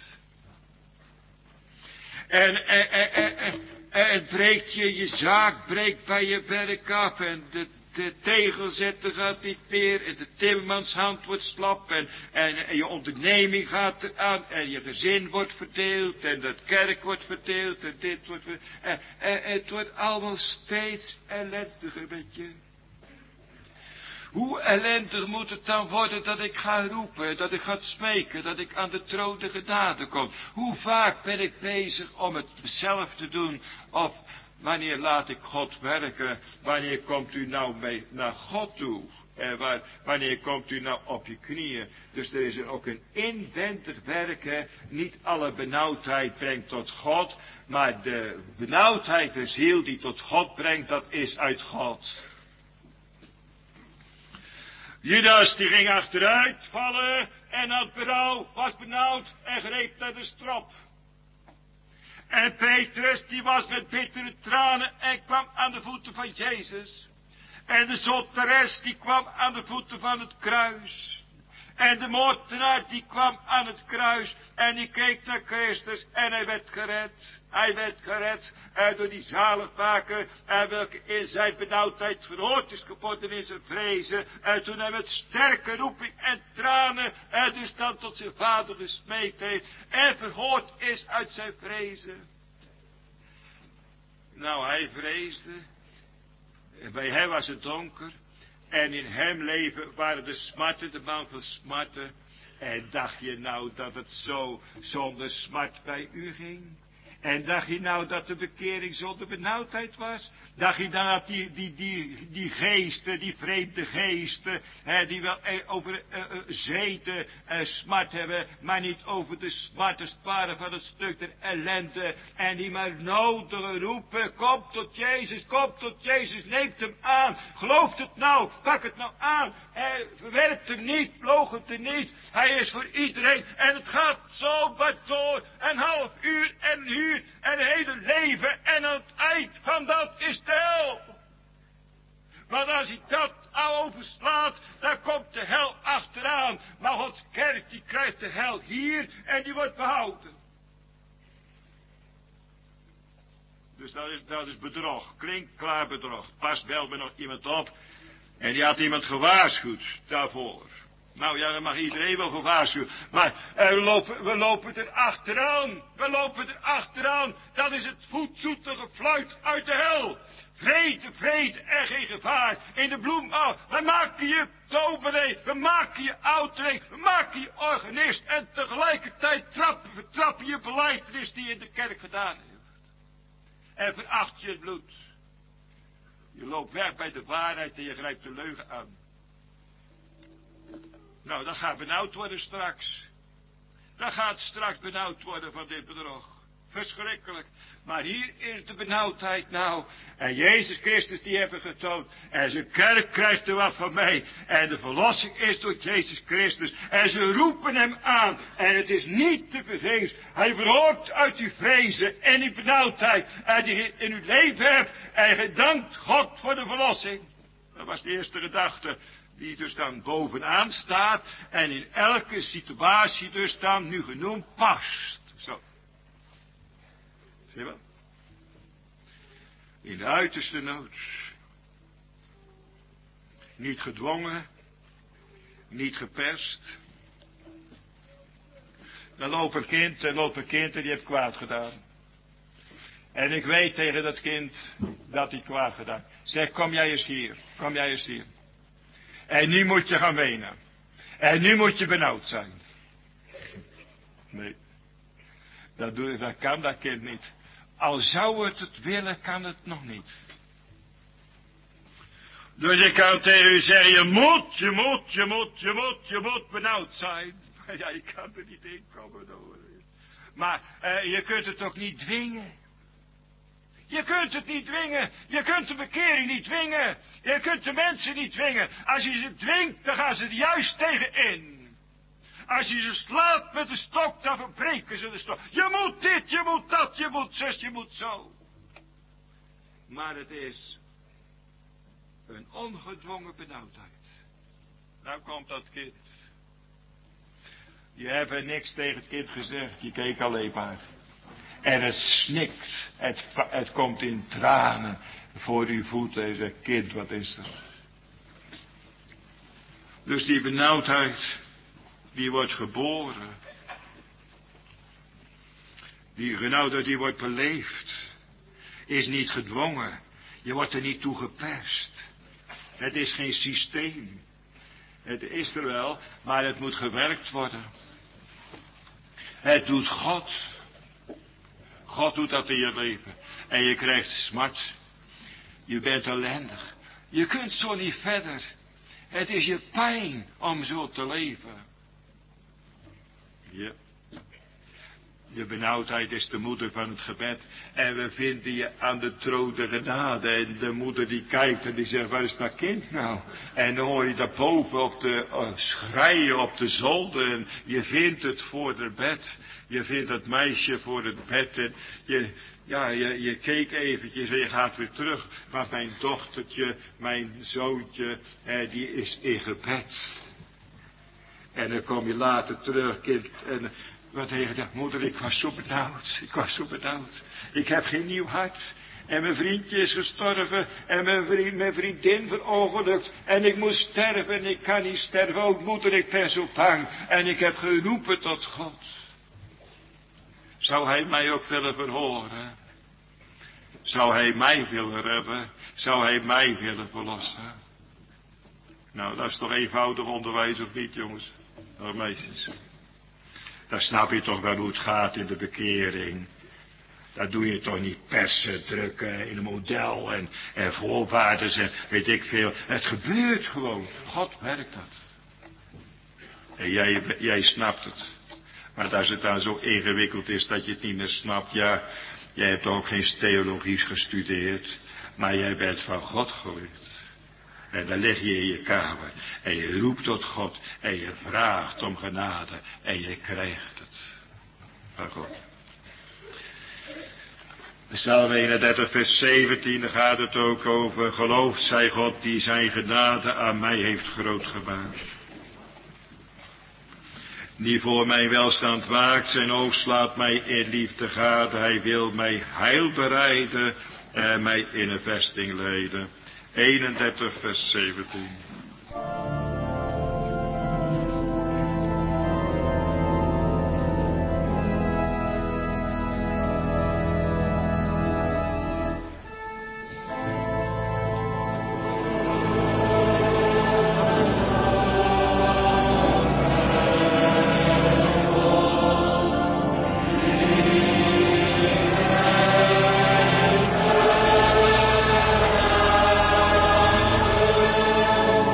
[SPEAKER 3] En, en, en, en, en, en het breekt je, je zaak breekt bij je werk af. En de, de tegelzetter gaat niet meer. En de timmermanshand wordt slap. En, en, en je onderneming gaat eraan. En je gezin wordt verdeeld. En de kerk wordt verdeeld. En dit wordt verdeeld. En, en, en het wordt allemaal steeds ellendiger met je. Hoe ellendig moet het dan worden dat ik ga roepen, dat ik ga smeken, dat ik aan de troon de genade kom? Hoe vaak ben ik bezig om het zelf te doen? Of wanneer laat ik God werken? Wanneer komt u nou mee naar God toe? En waar, wanneer komt u nou op je knieën? Dus er is er ook een inwendig werken. Niet alle benauwdheid brengt tot God, maar de benauwdheid, de ziel die tot God brengt, dat is uit God. Judas die ging achteruit vallen en had berouw, was benauwd en greep naar de strop. En Petrus die was met bittere tranen en kwam aan de voeten van Jezus. En de zotteres die kwam aan de voeten van het kruis. En de moordenaar die kwam aan het kruis en die keek naar Christus en hij werd gered. Hij werd gered uh, door die zaligmaker uh, welke in zijn benauwdheid verhoord is geworden in zijn vrezen. En uh, toen hij met sterke roeping en tranen uh, dus dan tot zijn vader gesmeekt heeft en verhoord is uit zijn vrezen. Nou, hij vreesde. Bij hem was het donker. En in hem leven waren de smarten, de man van smarten. En dacht je nou dat het zo zonder smart bij u ging? En dacht je nou dat de bekering zonder benauwdheid was? Dacht je dan dat die, die, die, die geesten, die vreemde geesten, hè, die wel eh, over eh, eh, zeten eh, smart hebben, maar niet over de smarte sparen van het stuk der ellende. En die maar nodig roepen, kom tot Jezus, kom tot Jezus, neemt hem aan. Gelooft het nou, pak het nou aan. Hij verwerpt hem niet, loochent hem niet. Hij is voor iedereen en het gaat zo maar door. Een half uur en een uur en een hele leven en aan het eind van dat is de hel. Want als hij dat overslaat, dan komt de hel achteraan. Maar Gods kerk die krijgt de hel hier en die wordt behouden. Dus dat is, dat is bedrog, klinkklaar bedrog. Pas belt me nog iemand op en die had iemand gewaarschuwd daarvoor. Nou ja, dan mag iedereen wel voor waarschuwen. Maar eh, we, lopen, we lopen er achteraan. We lopen er achteraan. Dat is het voetzoetige fluit uit de hel. Vrede, vrede en geen gevaar. In de bloem, oh, we maken je dominee. We maken je ouderling. We maken je organist. En tegelijkertijd trappen we trappen je belijdenis die je in de kerk gedaan heeft. En veracht je het bloed. Je loopt weg bij de waarheid en je grijpt de leugen aan. Nou, dat gaat benauwd worden straks. Dat gaat straks benauwd worden van dit bedrog. Verschrikkelijk. Maar hier is de benauwdheid nou. En Jezus Christus die hebben getoond. En zijn kerk krijgt er wat van mee. En de verlossing is door Jezus Christus. En ze roepen hem aan. En het is niet te vergeefs. Hij verhoort uit uw vrezen en uw benauwdheid. En die je in uw leven hebt. En je dankt God voor de verlossing. Dat was de eerste gedachte. Die dus dan bovenaan staat. En in elke situatie dus dan nu genoemd past. Zo. Zie je wel? In de uiterste nood. Niet gedwongen. Niet geperst. Dan loopt een kind, er loopt een kind en die heeft kwaad gedaan. En ik weet tegen dat kind dat hij kwaad gedaan. Zeg, kom jij eens hier. Kom jij eens hier. En nu moet je gaan wenen. En nu moet je benauwd zijn. Nee. Dat, doe, dat kan dat kind niet. Al zou het het willen, kan het nog niet. Dus ik kan tegen u zeggen, je moet, je moet, je moet, je moet, je moet benauwd zijn. Maar ja, je kan er niet in komen. Hoor. Maar uh, je kunt het ook niet dwingen. Je kunt het niet dwingen. Je kunt de bekering niet dwingen. Je kunt de mensen niet dwingen. Als je ze dwingt, dan gaan ze er juist tegen in. Als je ze slaat met de stok, dan verbreken ze de stok. Je moet dit, je moet dat, je moet zus, je moet zo. Maar het is een ongedwongen benauwdheid. Nou komt dat kind. Je hebt er niks tegen het kind gezegd, je keek alleen maar. En het snikt, het, het komt in tranen voor uw voeten en zegt, kind, wat is er? Dus die benauwdheid, die wordt geboren. Die benauwdheid, die wordt beleefd. Is niet gedwongen. Je wordt er niet toe geperst. Het is geen systeem. Het is er wel, maar het moet gewerkt worden. Het doet God. God doet dat in je leven. En je krijgt smart. Je bent ellendig. Je kunt zo niet verder. Het is je pijn om zo te leven. Ja. Je benauwdheid is de moeder van het gebed. En we vinden je aan de troon de genade. En de moeder die kijkt en die zegt, waar is dat kind nou? En dan hoor je daarboven op de uh, schreien op de zolder. En je vindt het voor het bed. Je vindt het meisje voor het bed. En je, ja, je, je keek eventjes en je gaat weer terug. Maar mijn dochtertje, mijn zoontje, eh, die is in gebed. En dan kom je later terug, kind. En wat heeft gedacht, moeder, ik was zo benauwd. Ik was zo benauwd. Ik heb geen nieuw hart. En mijn vriendje is gestorven. En mijn, vriend, mijn vriendin verongelukt. En ik moet sterven. En ik kan niet sterven. Oh, moeder, ik ben zo bang. En ik heb geroepen tot God. Zou hij mij ook willen verhoren? Zou hij mij willen redden? Zou hij mij willen verlossen? Nou, dat is toch eenvoudig onderwijs of niet, jongens? Nou, meisjes. Dan snap je toch wel hoe het gaat in de bekering. Dat doe je toch niet persen, drukken in een model en, en voorwaarden en weet ik veel. Het gebeurt gewoon. God werkt dat. En jij, jij snapt het. Maar als het dan zo ingewikkeld is dat je het niet meer snapt, ja, jij hebt ook geen theologie gestudeerd, maar jij bent van God geleerd. En dan lig je in je kamer en je roept tot God en je vraagt om genade en je krijgt het. Van God. Psalm eenendertig vers zeventien, daar gaat het ook over. Geloofd zij God die zijn genade aan mij heeft groot gemaakt. Die voor mijn welstand waakt, zijn oog slaat mij in liefde gade. Hij wil mij heil bereiden en mij in een vesting leiden. eenendertig vers zeventien.
[SPEAKER 4] Oh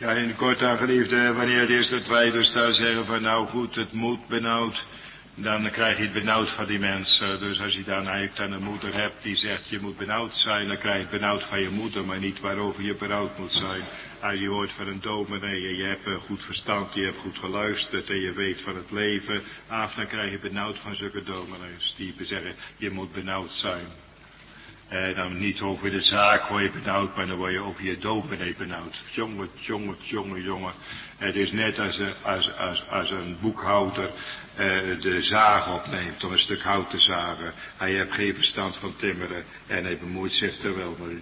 [SPEAKER 2] En kort aan geliefde, wanneer het is dat wij dus daar zeggen van nou goed, het moet benauwd, dan krijg je het benauwd van die mensen. Dus als je dan eigenlijk dan een moeder hebt die zegt je moet benauwd zijn, dan krijg je het benauwd van je moeder, maar niet waarover je benauwd moet zijn. Als je hoort van een dominee en je hebt een goed verstand, je hebt goed geluisterd en je weet van het leven af, dan krijg je benauwd van zulke dominees die zeggen je moet benauwd zijn. En dan niet over de zaak word je benauwd, maar dan word je over je dominee benauwd. Jongen, jongen, jongen, jongen. Het is net als een, als, als, als een boekhouder uh, de zaag opneemt om een stuk hout te zagen. Hij heeft geen verstand van timmeren en hij bemoeit zich er wel mee.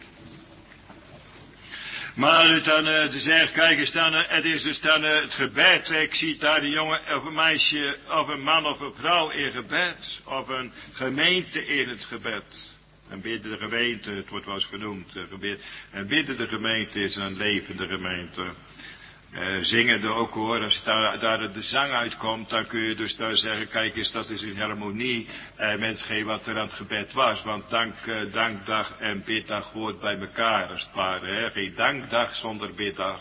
[SPEAKER 2] Maar het dan uh, te zeggen, kijk eens dan, uh, het is dus dan uh, het gebed. Ik zie daar een jongen of een meisje of een man of een vrouw in gebed. Of een gemeente in het gebed. Een biddende gemeente, het wordt wel eens genoemd. Een biddende gemeente is een levende gemeente. Uh, zingende ook hoor, als daar, daar de zang uitkomt, dan kun je dus daar zeggen, kijk eens, dat is in harmonie uh, met hetgeen wat er aan het gebed was. Want dank, uh, dankdag en biddag hoort bij elkaar, als het ware. Hè? Geen dankdag zonder biddag.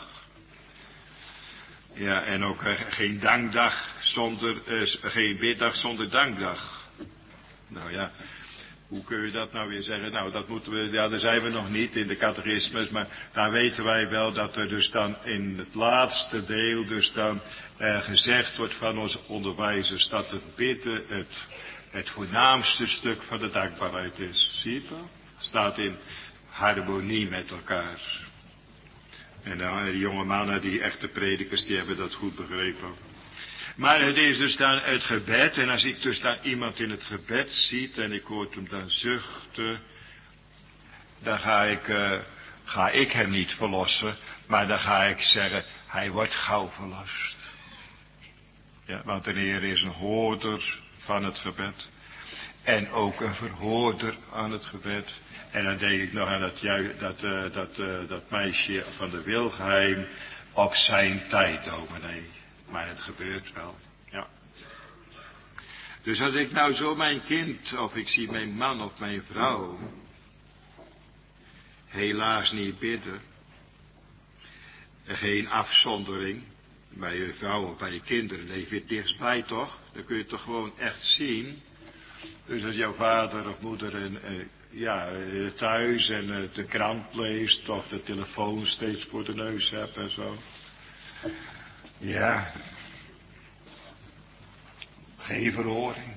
[SPEAKER 2] Ja, en ook uh, geen dankdag zonder, uh, geen biddag zonder dankdag. Nou ja. Hoe kun je dat nou weer zeggen? Nou, dat moeten we, ja, daar zijn we nog niet in de catechismus, maar daar weten wij wel dat er dus dan in het laatste deel dus dan eh, gezegd wordt van onze onderwijzers dat het bidden het, het voornaamste stuk van de dankbaarheid is. Zie je dat? Het staat in harmonie met elkaar. En uh, de jonge mannen, die echte predikers, die hebben dat goed begrepen. Maar het is dus dan het gebed. En als ik dus dan iemand in het gebed ziet en ik hoor hem dan zuchten, dan ga ik, uh, ga ik hem niet verlossen. Maar dan ga ik zeggen, hij wordt gauw verlost. Ja, want de Heer is een hoorder van het gebed. En ook een verhoorder aan het gebed. En dan denk ik nog aan dat, dat, uh, dat, uh, dat meisje van de Wilgeheim op zijn tijd, dominee. Maar het gebeurt wel, ja. Dus als ik nou zo mijn kind, of ik zie mijn man of mijn vrouw, helaas niet bidden, geen afzondering, bij je vrouw of bij je kinderen, nee, je vindt dichtstbij toch, dan kun je het toch gewoon echt zien. Dus als jouw vader of moeder een, uh, ja, uh, thuis en uh, de krant leest, of de telefoon steeds voor de neus hebt en zo. Ja. Geen verhoring.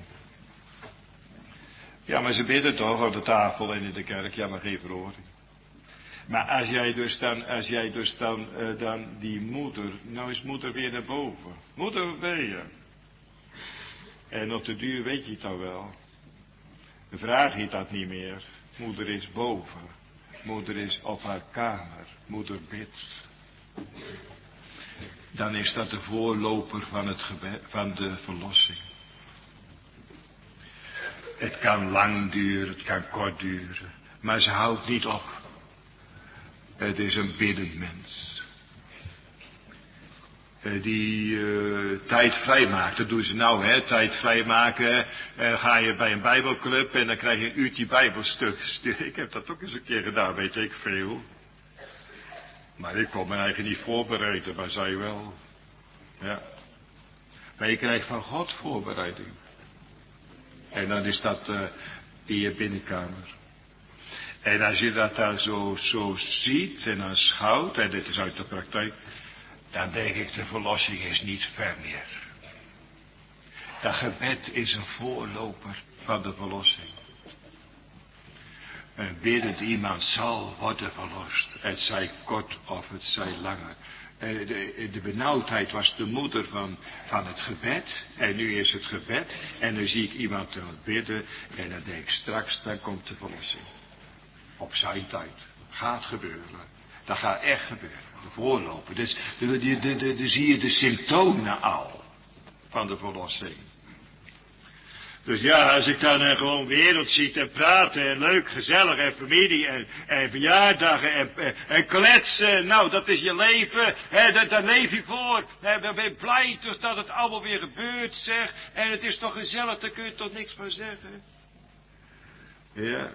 [SPEAKER 2] Ja, maar ze bidden toch op de tafel en in de kerk. Ja, maar geen verhoring. Maar als jij dus dan, als jij dus dan, uh, dan die moeder, nou is moeder weer naar boven. Moeder, waar ben je? En op de duur weet je het al wel. Dan vraag je dat niet meer. Moeder is boven. Moeder is op haar kamer. Moeder bidt. Dan is dat de voorloper van, het gebed, van de verlossing. Het kan lang duren, het kan kort duren. Maar ze houdt niet op. Het is een biddend mens. Die uh, tijd vrijmaakt. Dat doen ze nou, hè. Tijd vrijmaken. Uh, ga je bij een bijbelclub en dan krijg je een uurtje bijbelstuk. Ik heb dat ook eens een keer gedaan, weet ik veel. Maar ik kon me eigenlijk niet voorbereiden, maar zij wel. Ja. Maar je krijgt van God voorbereiding. En dan is dat uh, in je binnenkamer. En als je dat dan zo, zo ziet en aanschouwt, en dit is uit de praktijk, dan denk ik, de verlossing is niet ver meer. Dat gebed is een voorloper van de verlossing. Een biddend iemand zal worden verlost. Het zij kort of het zij langer. De, de benauwdheid was de moeder van, van het gebed. En nu is het gebed. En dan zie ik iemand aan het bidden. En dan denk ik straks, dan komt de verlossing. Op zijn tijd. Gaat gebeuren. Dat gaat echt gebeuren. De voorloper. Dus de, de, de, de, de, zie je de symptomen al. Van de verlossing. Dus ja, als ik dan uh, gewoon wereld zie en praten en leuk, gezellig en familie en, en verjaardagen en, en, en kletsen, nou dat is je leven, hè, daar, daar leef je voor. Hè, dan ben je blij dus dat het allemaal weer gebeurt, zeg. En het is toch gezellig, daar kun je toch niks van zeggen. Ja.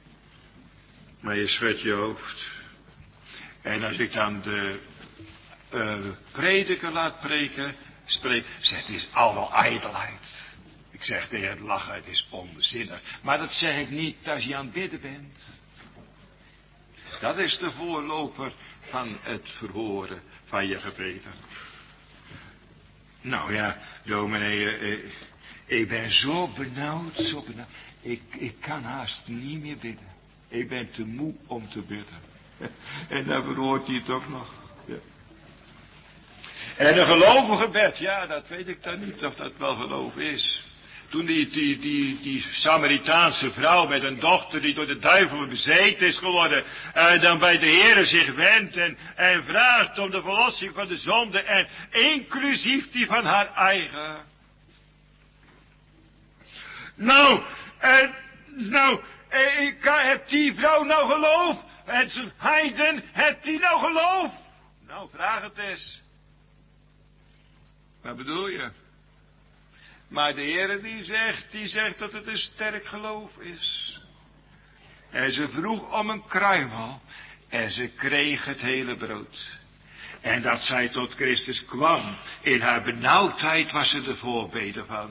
[SPEAKER 2] Maar je schudt je hoofd. En als ik dan de
[SPEAKER 3] uh, prediker laat preken, spreek. Zeg, het is allemaal ijdelheid. Ik zeg tegen het lachen, het is onzinnig. Maar dat zeg ik niet als je aan het bidden bent. Dat is de voorloper van het verhoren van je gebeden. Nou ja, dominee, eh, eh, ik ben zo benauwd, zo benauwd. Ik, ik kan haast niet meer bidden. Ik ben te moe om te bidden. En dan verhoort hij het ook nog. Ja. En een gelovige bed, ja, dat weet ik dan niet of dat wel geloof is. Toen die, die, die, die Samaritaanse vrouw met een dochter die door de duivel bezeten is geworden, uh, dan bij de Heere zich wendt en, en vraagt om de verlossing van de zonde en inclusief die van haar eigen. Nou, uh, nou, uh, ik, uh, heb die vrouw nou geloof? Het is een heiden, heeft die nou geloof? Nou, vraag het eens. Wat bedoel je? Maar de Heere die zegt, die zegt dat het een sterk geloof is. En ze vroeg om een kruimel en ze kreeg het hele brood. En dat zij tot Christus kwam, in haar benauwdheid was ze de voorbede van.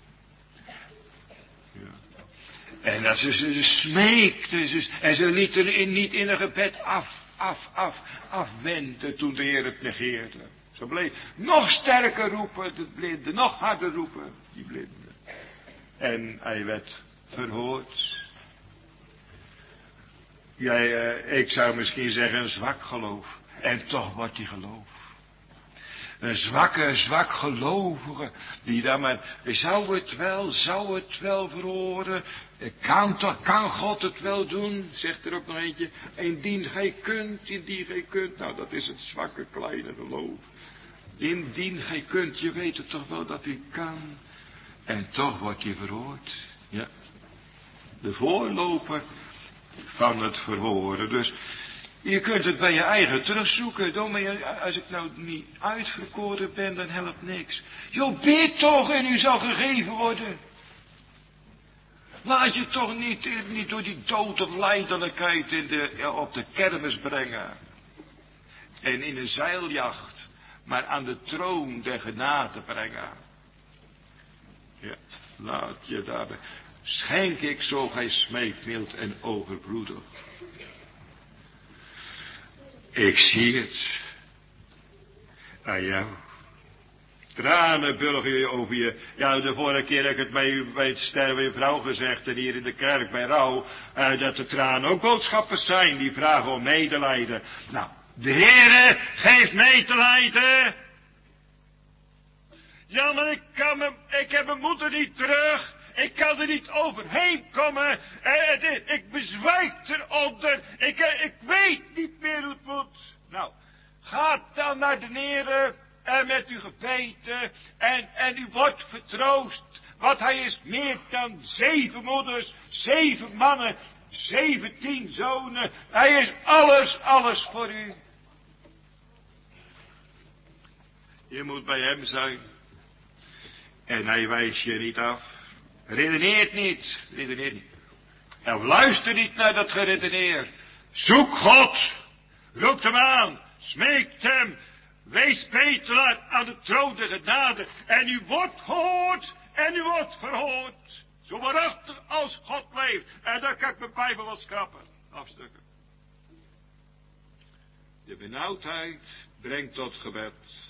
[SPEAKER 3] Ja. En dat ze, ze smeekte, ze, en ze liet er in, niet in een gebed af, af, af, afwenden toen de Heer het negeerde. Ze bleef nog sterker roepen, de blinde, nog harder roepen, die blinde. En hij werd verhoord. Jij, uh, ik zou misschien zeggen een zwak geloof. En toch wordt die geloof. Een zwakke, zwak gelovige, die dan maar, zou het wel, zou het wel verhoren, kan toch, kan God het wel doen, zegt er ook nog eentje, indien gij kunt, indien gij kunt, nou dat is het zwakke kleine geloof. Indien gij kunt, je weet het toch wel dat hij kan, en toch wordt je verhoord, ja. De voorloper van het verhoren, dus je kunt het bij je eigen terugzoeken. Dominee, als ik nou niet uitverkoren ben, dan helpt niks. Jo, bid toch en u zal gegeven worden. Laat je toch niet, niet door die dood of lijdelijkheid in de, ja, op de kermis brengen. En in een zeiljacht, maar aan de troon der genade brengen. Ja, laat je daarbij. Schenk ik zo gij smeekt mild en overbloedig. Ik zie het. Aan jou. Tranen bulgen je over je. Ja, de vorige keer heb ik het bij, bij het sterven je vrouw gezegd. En hier in de kerk bij rouw. Uh, dat de tranen ook boodschappers zijn. Die vragen om medelijden. Nou, de Heere geeft medelijden. Ja, maar ik, kan me, ik heb mijn moeder niet terug. Ik kan er niet overheen komen. Eh, ik bezwijk eronder. Ik, ik weet niet meer hoe het moet. Nou, ga dan naar de Heere en met uw gebeten. En, en u wordt vertroost. Want hij is meer dan zeven moeders, zeven mannen, zeventien zonen. Hij is alles, alles voor u. Je moet bij hem zijn. En hij wijst je niet af. Redeneert niet, redeneert niet. En luister niet naar dat geredeneer. Zoek God, roept hem aan, smeekt hem, wees bedelaar aan de troon der genade. En u wordt gehoord en u wordt verhoord. Zo waarachtig als God leeft. En dan kan ik mijn Bijbel wat schrappen, afstukken. De benauwdheid brengt tot gebed.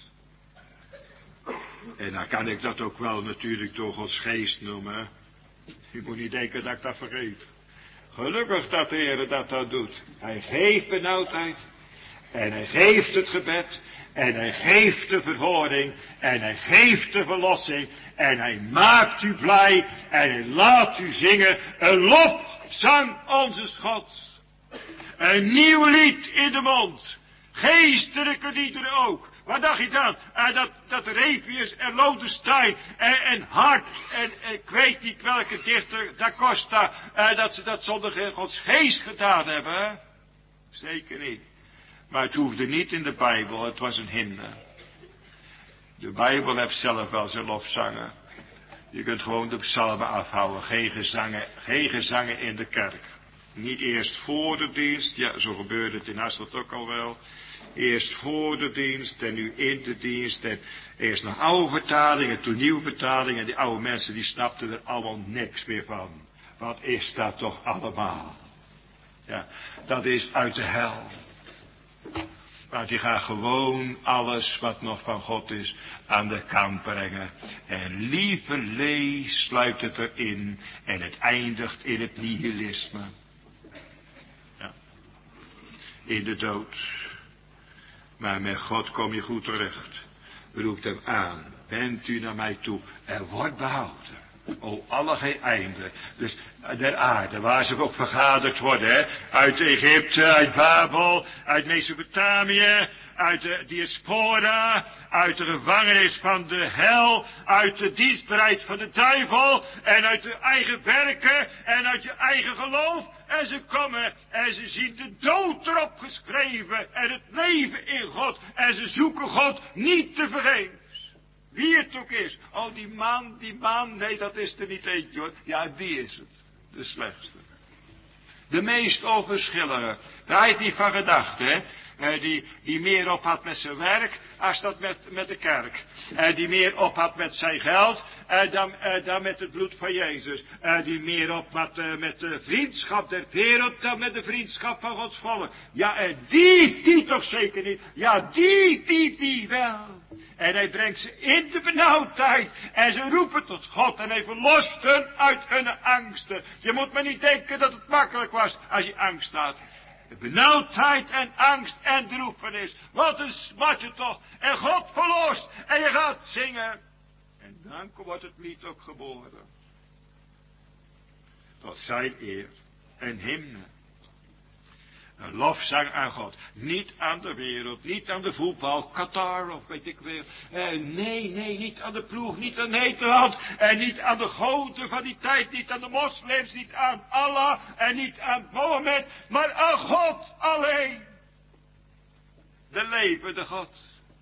[SPEAKER 3] En dan kan ik dat ook wel natuurlijk door Gods geest noemen. U moet niet denken dat ik dat vergeet. Gelukkig dat de Heer dat dat doet. Hij geeft benauwdheid. En hij geeft het gebed. En hij geeft de verhoring. En hij geeft de verlossing. En hij maakt u blij. En hij laat u zingen. Een lofzang onze Gods. Een nieuw lied in de mond. Geestelijke liederen ook. Wat dacht je dan? Uh, dat, dat Revius en Lodestein en, en Hart en, en ik weet niet welke dichter, Da Costa, uh, dat ze dat zonder Gods geest gedaan hebben. Hè? Zeker niet. Maar het hoefde niet in de Bijbel, het was een hymne. De Bijbel heeft zelf wel zijn lofzangen. Je kunt gewoon de psalmen afhouden, geen gezangen, geen gezangen in de kerk.
[SPEAKER 2] Niet eerst voor de dienst, ja, zo gebeurde het in Hasselt ook al wel. Eerst voor de dienst en nu in de dienst. En eerst nog oude vertalingen, toen nieuwe vertalingen. En die oude mensen die snapten er allemaal niks meer van. Wat is dat toch allemaal? Ja, dat is uit de hel. Maar die gaan gewoon alles wat nog van God is aan de kant brengen. En lieve lees sluit het erin. En het eindigt in het nihilisme. Ja. In de dood. Maar met God kom je goed terecht. Roept hem aan. Bent u naar mij toe. En wordt behouden. O, alle geen einde. Dus der aarde, waar ze ook vergaderd worden, hè. Uit Egypte, uit Babel, uit Mesopotamië, uit de diaspora, uit de gevangenis van de hel, uit de dienstbereid van de duivel, en uit de eigen werken, en uit je eigen geloof. En ze komen, en ze zien de dood erop geschreven, en het leven in God, en ze zoeken God niet te vergeefs. Wie het ook is. Oh, die man, die man. Nee, dat is er niet eentje hoor. Ja, die is het. De slechtste. De meest onverschillige. Daar had niet van gedacht, hè. Uh, die, die meer op had met zijn werk, als dat met, met de kerk. Uh, die meer op had met zijn geld, uh, dan, uh, dan met het bloed van Jezus. Uh, die meer op had uh, met de vriendschap der wereld, dan met de vriendschap van Gods volk. Ja, en die, die toch zeker niet. Ja, die, die, die wel. En hij brengt ze in de benauwdheid. En ze roepen tot God. En hij verlost hen uit hun angsten. Je moet maar niet denken dat het makkelijk was als je angst had. De benauwdheid en angst en droefenis. Wat een smatje toch. En God verlost. En je gaat zingen. En dan wordt het lied ook geboren. Tot zijn eer. Een hymne. Een lofzang aan God. Niet aan de wereld. Niet aan de voetbal. Qatar of weet ik weer. Eh, nee, nee. Niet aan de ploeg. Niet aan Nederland. En niet aan de goden van die tijd. Niet aan de moslims. Niet aan Allah. En niet aan Mohammed. Maar aan God alleen. De levende God.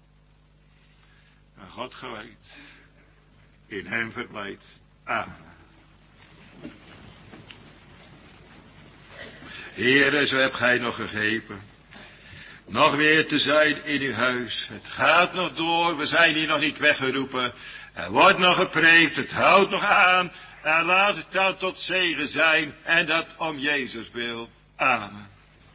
[SPEAKER 2] Aan God gewijd. In hem verblijd. Amen. Heere, zo hebt gij nog gegrepen. Nog weer te zijn in uw huis. Het gaat nog door, we zijn hier nog niet weggeroepen. Er wordt nog gepreekt, het houdt nog aan. En laat het dan tot zegen zijn. En dat om Jezus wil. Amen.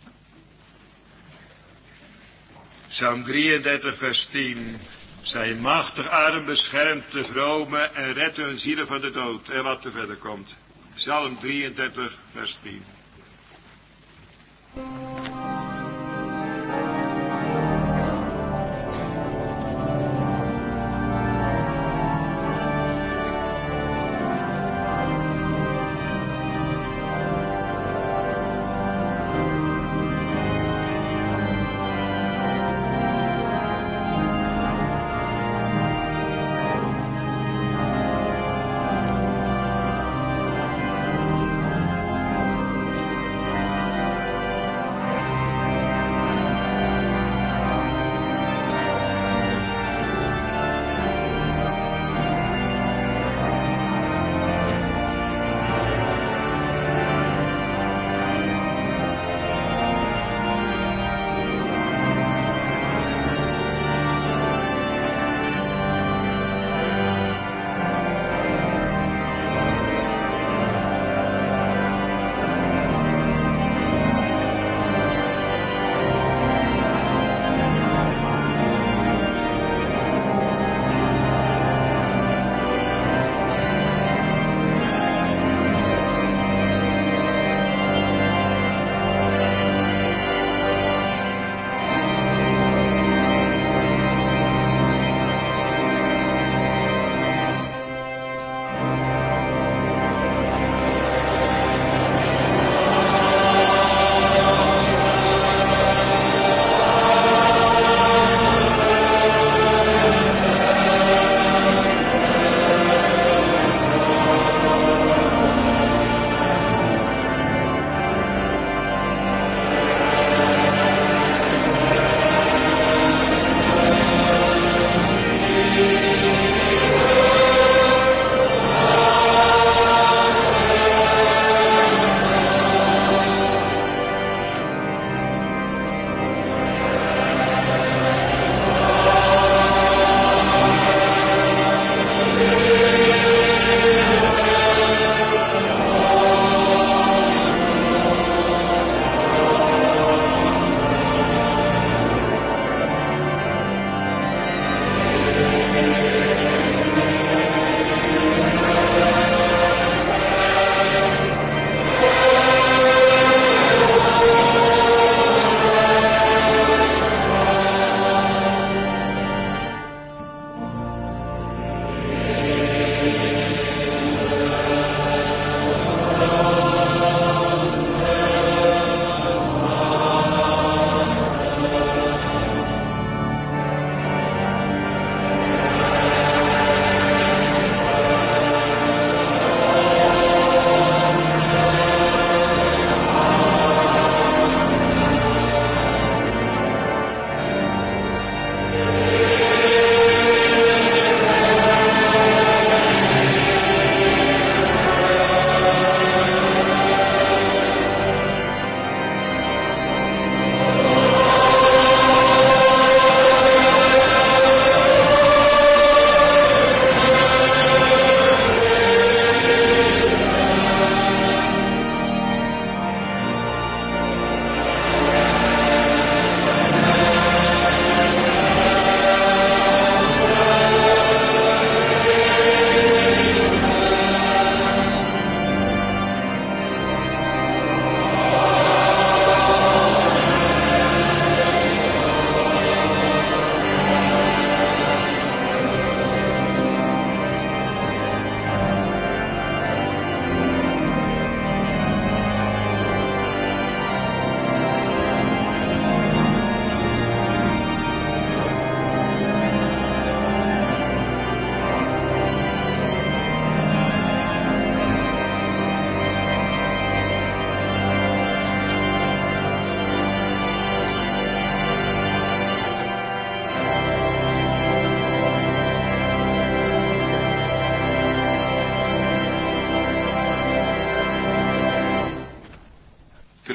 [SPEAKER 2] Psalm drieëndertig vers tien. Zijn machtig arm beschermt de vromen en redt hun zielen van de dood. En wat er verder komt. Psalm drieëndertig vers tien.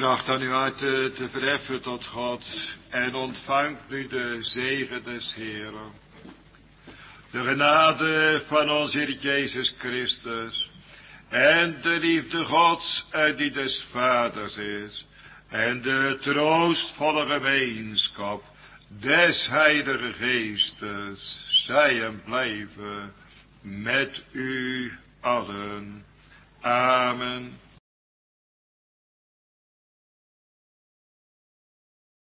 [SPEAKER 2] tracht dan uw hart te, te verheffen tot God en ontvangt nu de zegen des Heeren. De genade van onze Heer Jezus Christus en de liefde Gods en die des Vaders is en de troostvolle gemeenschap des Heilige Geestes zij en blijven met u allen. Amen.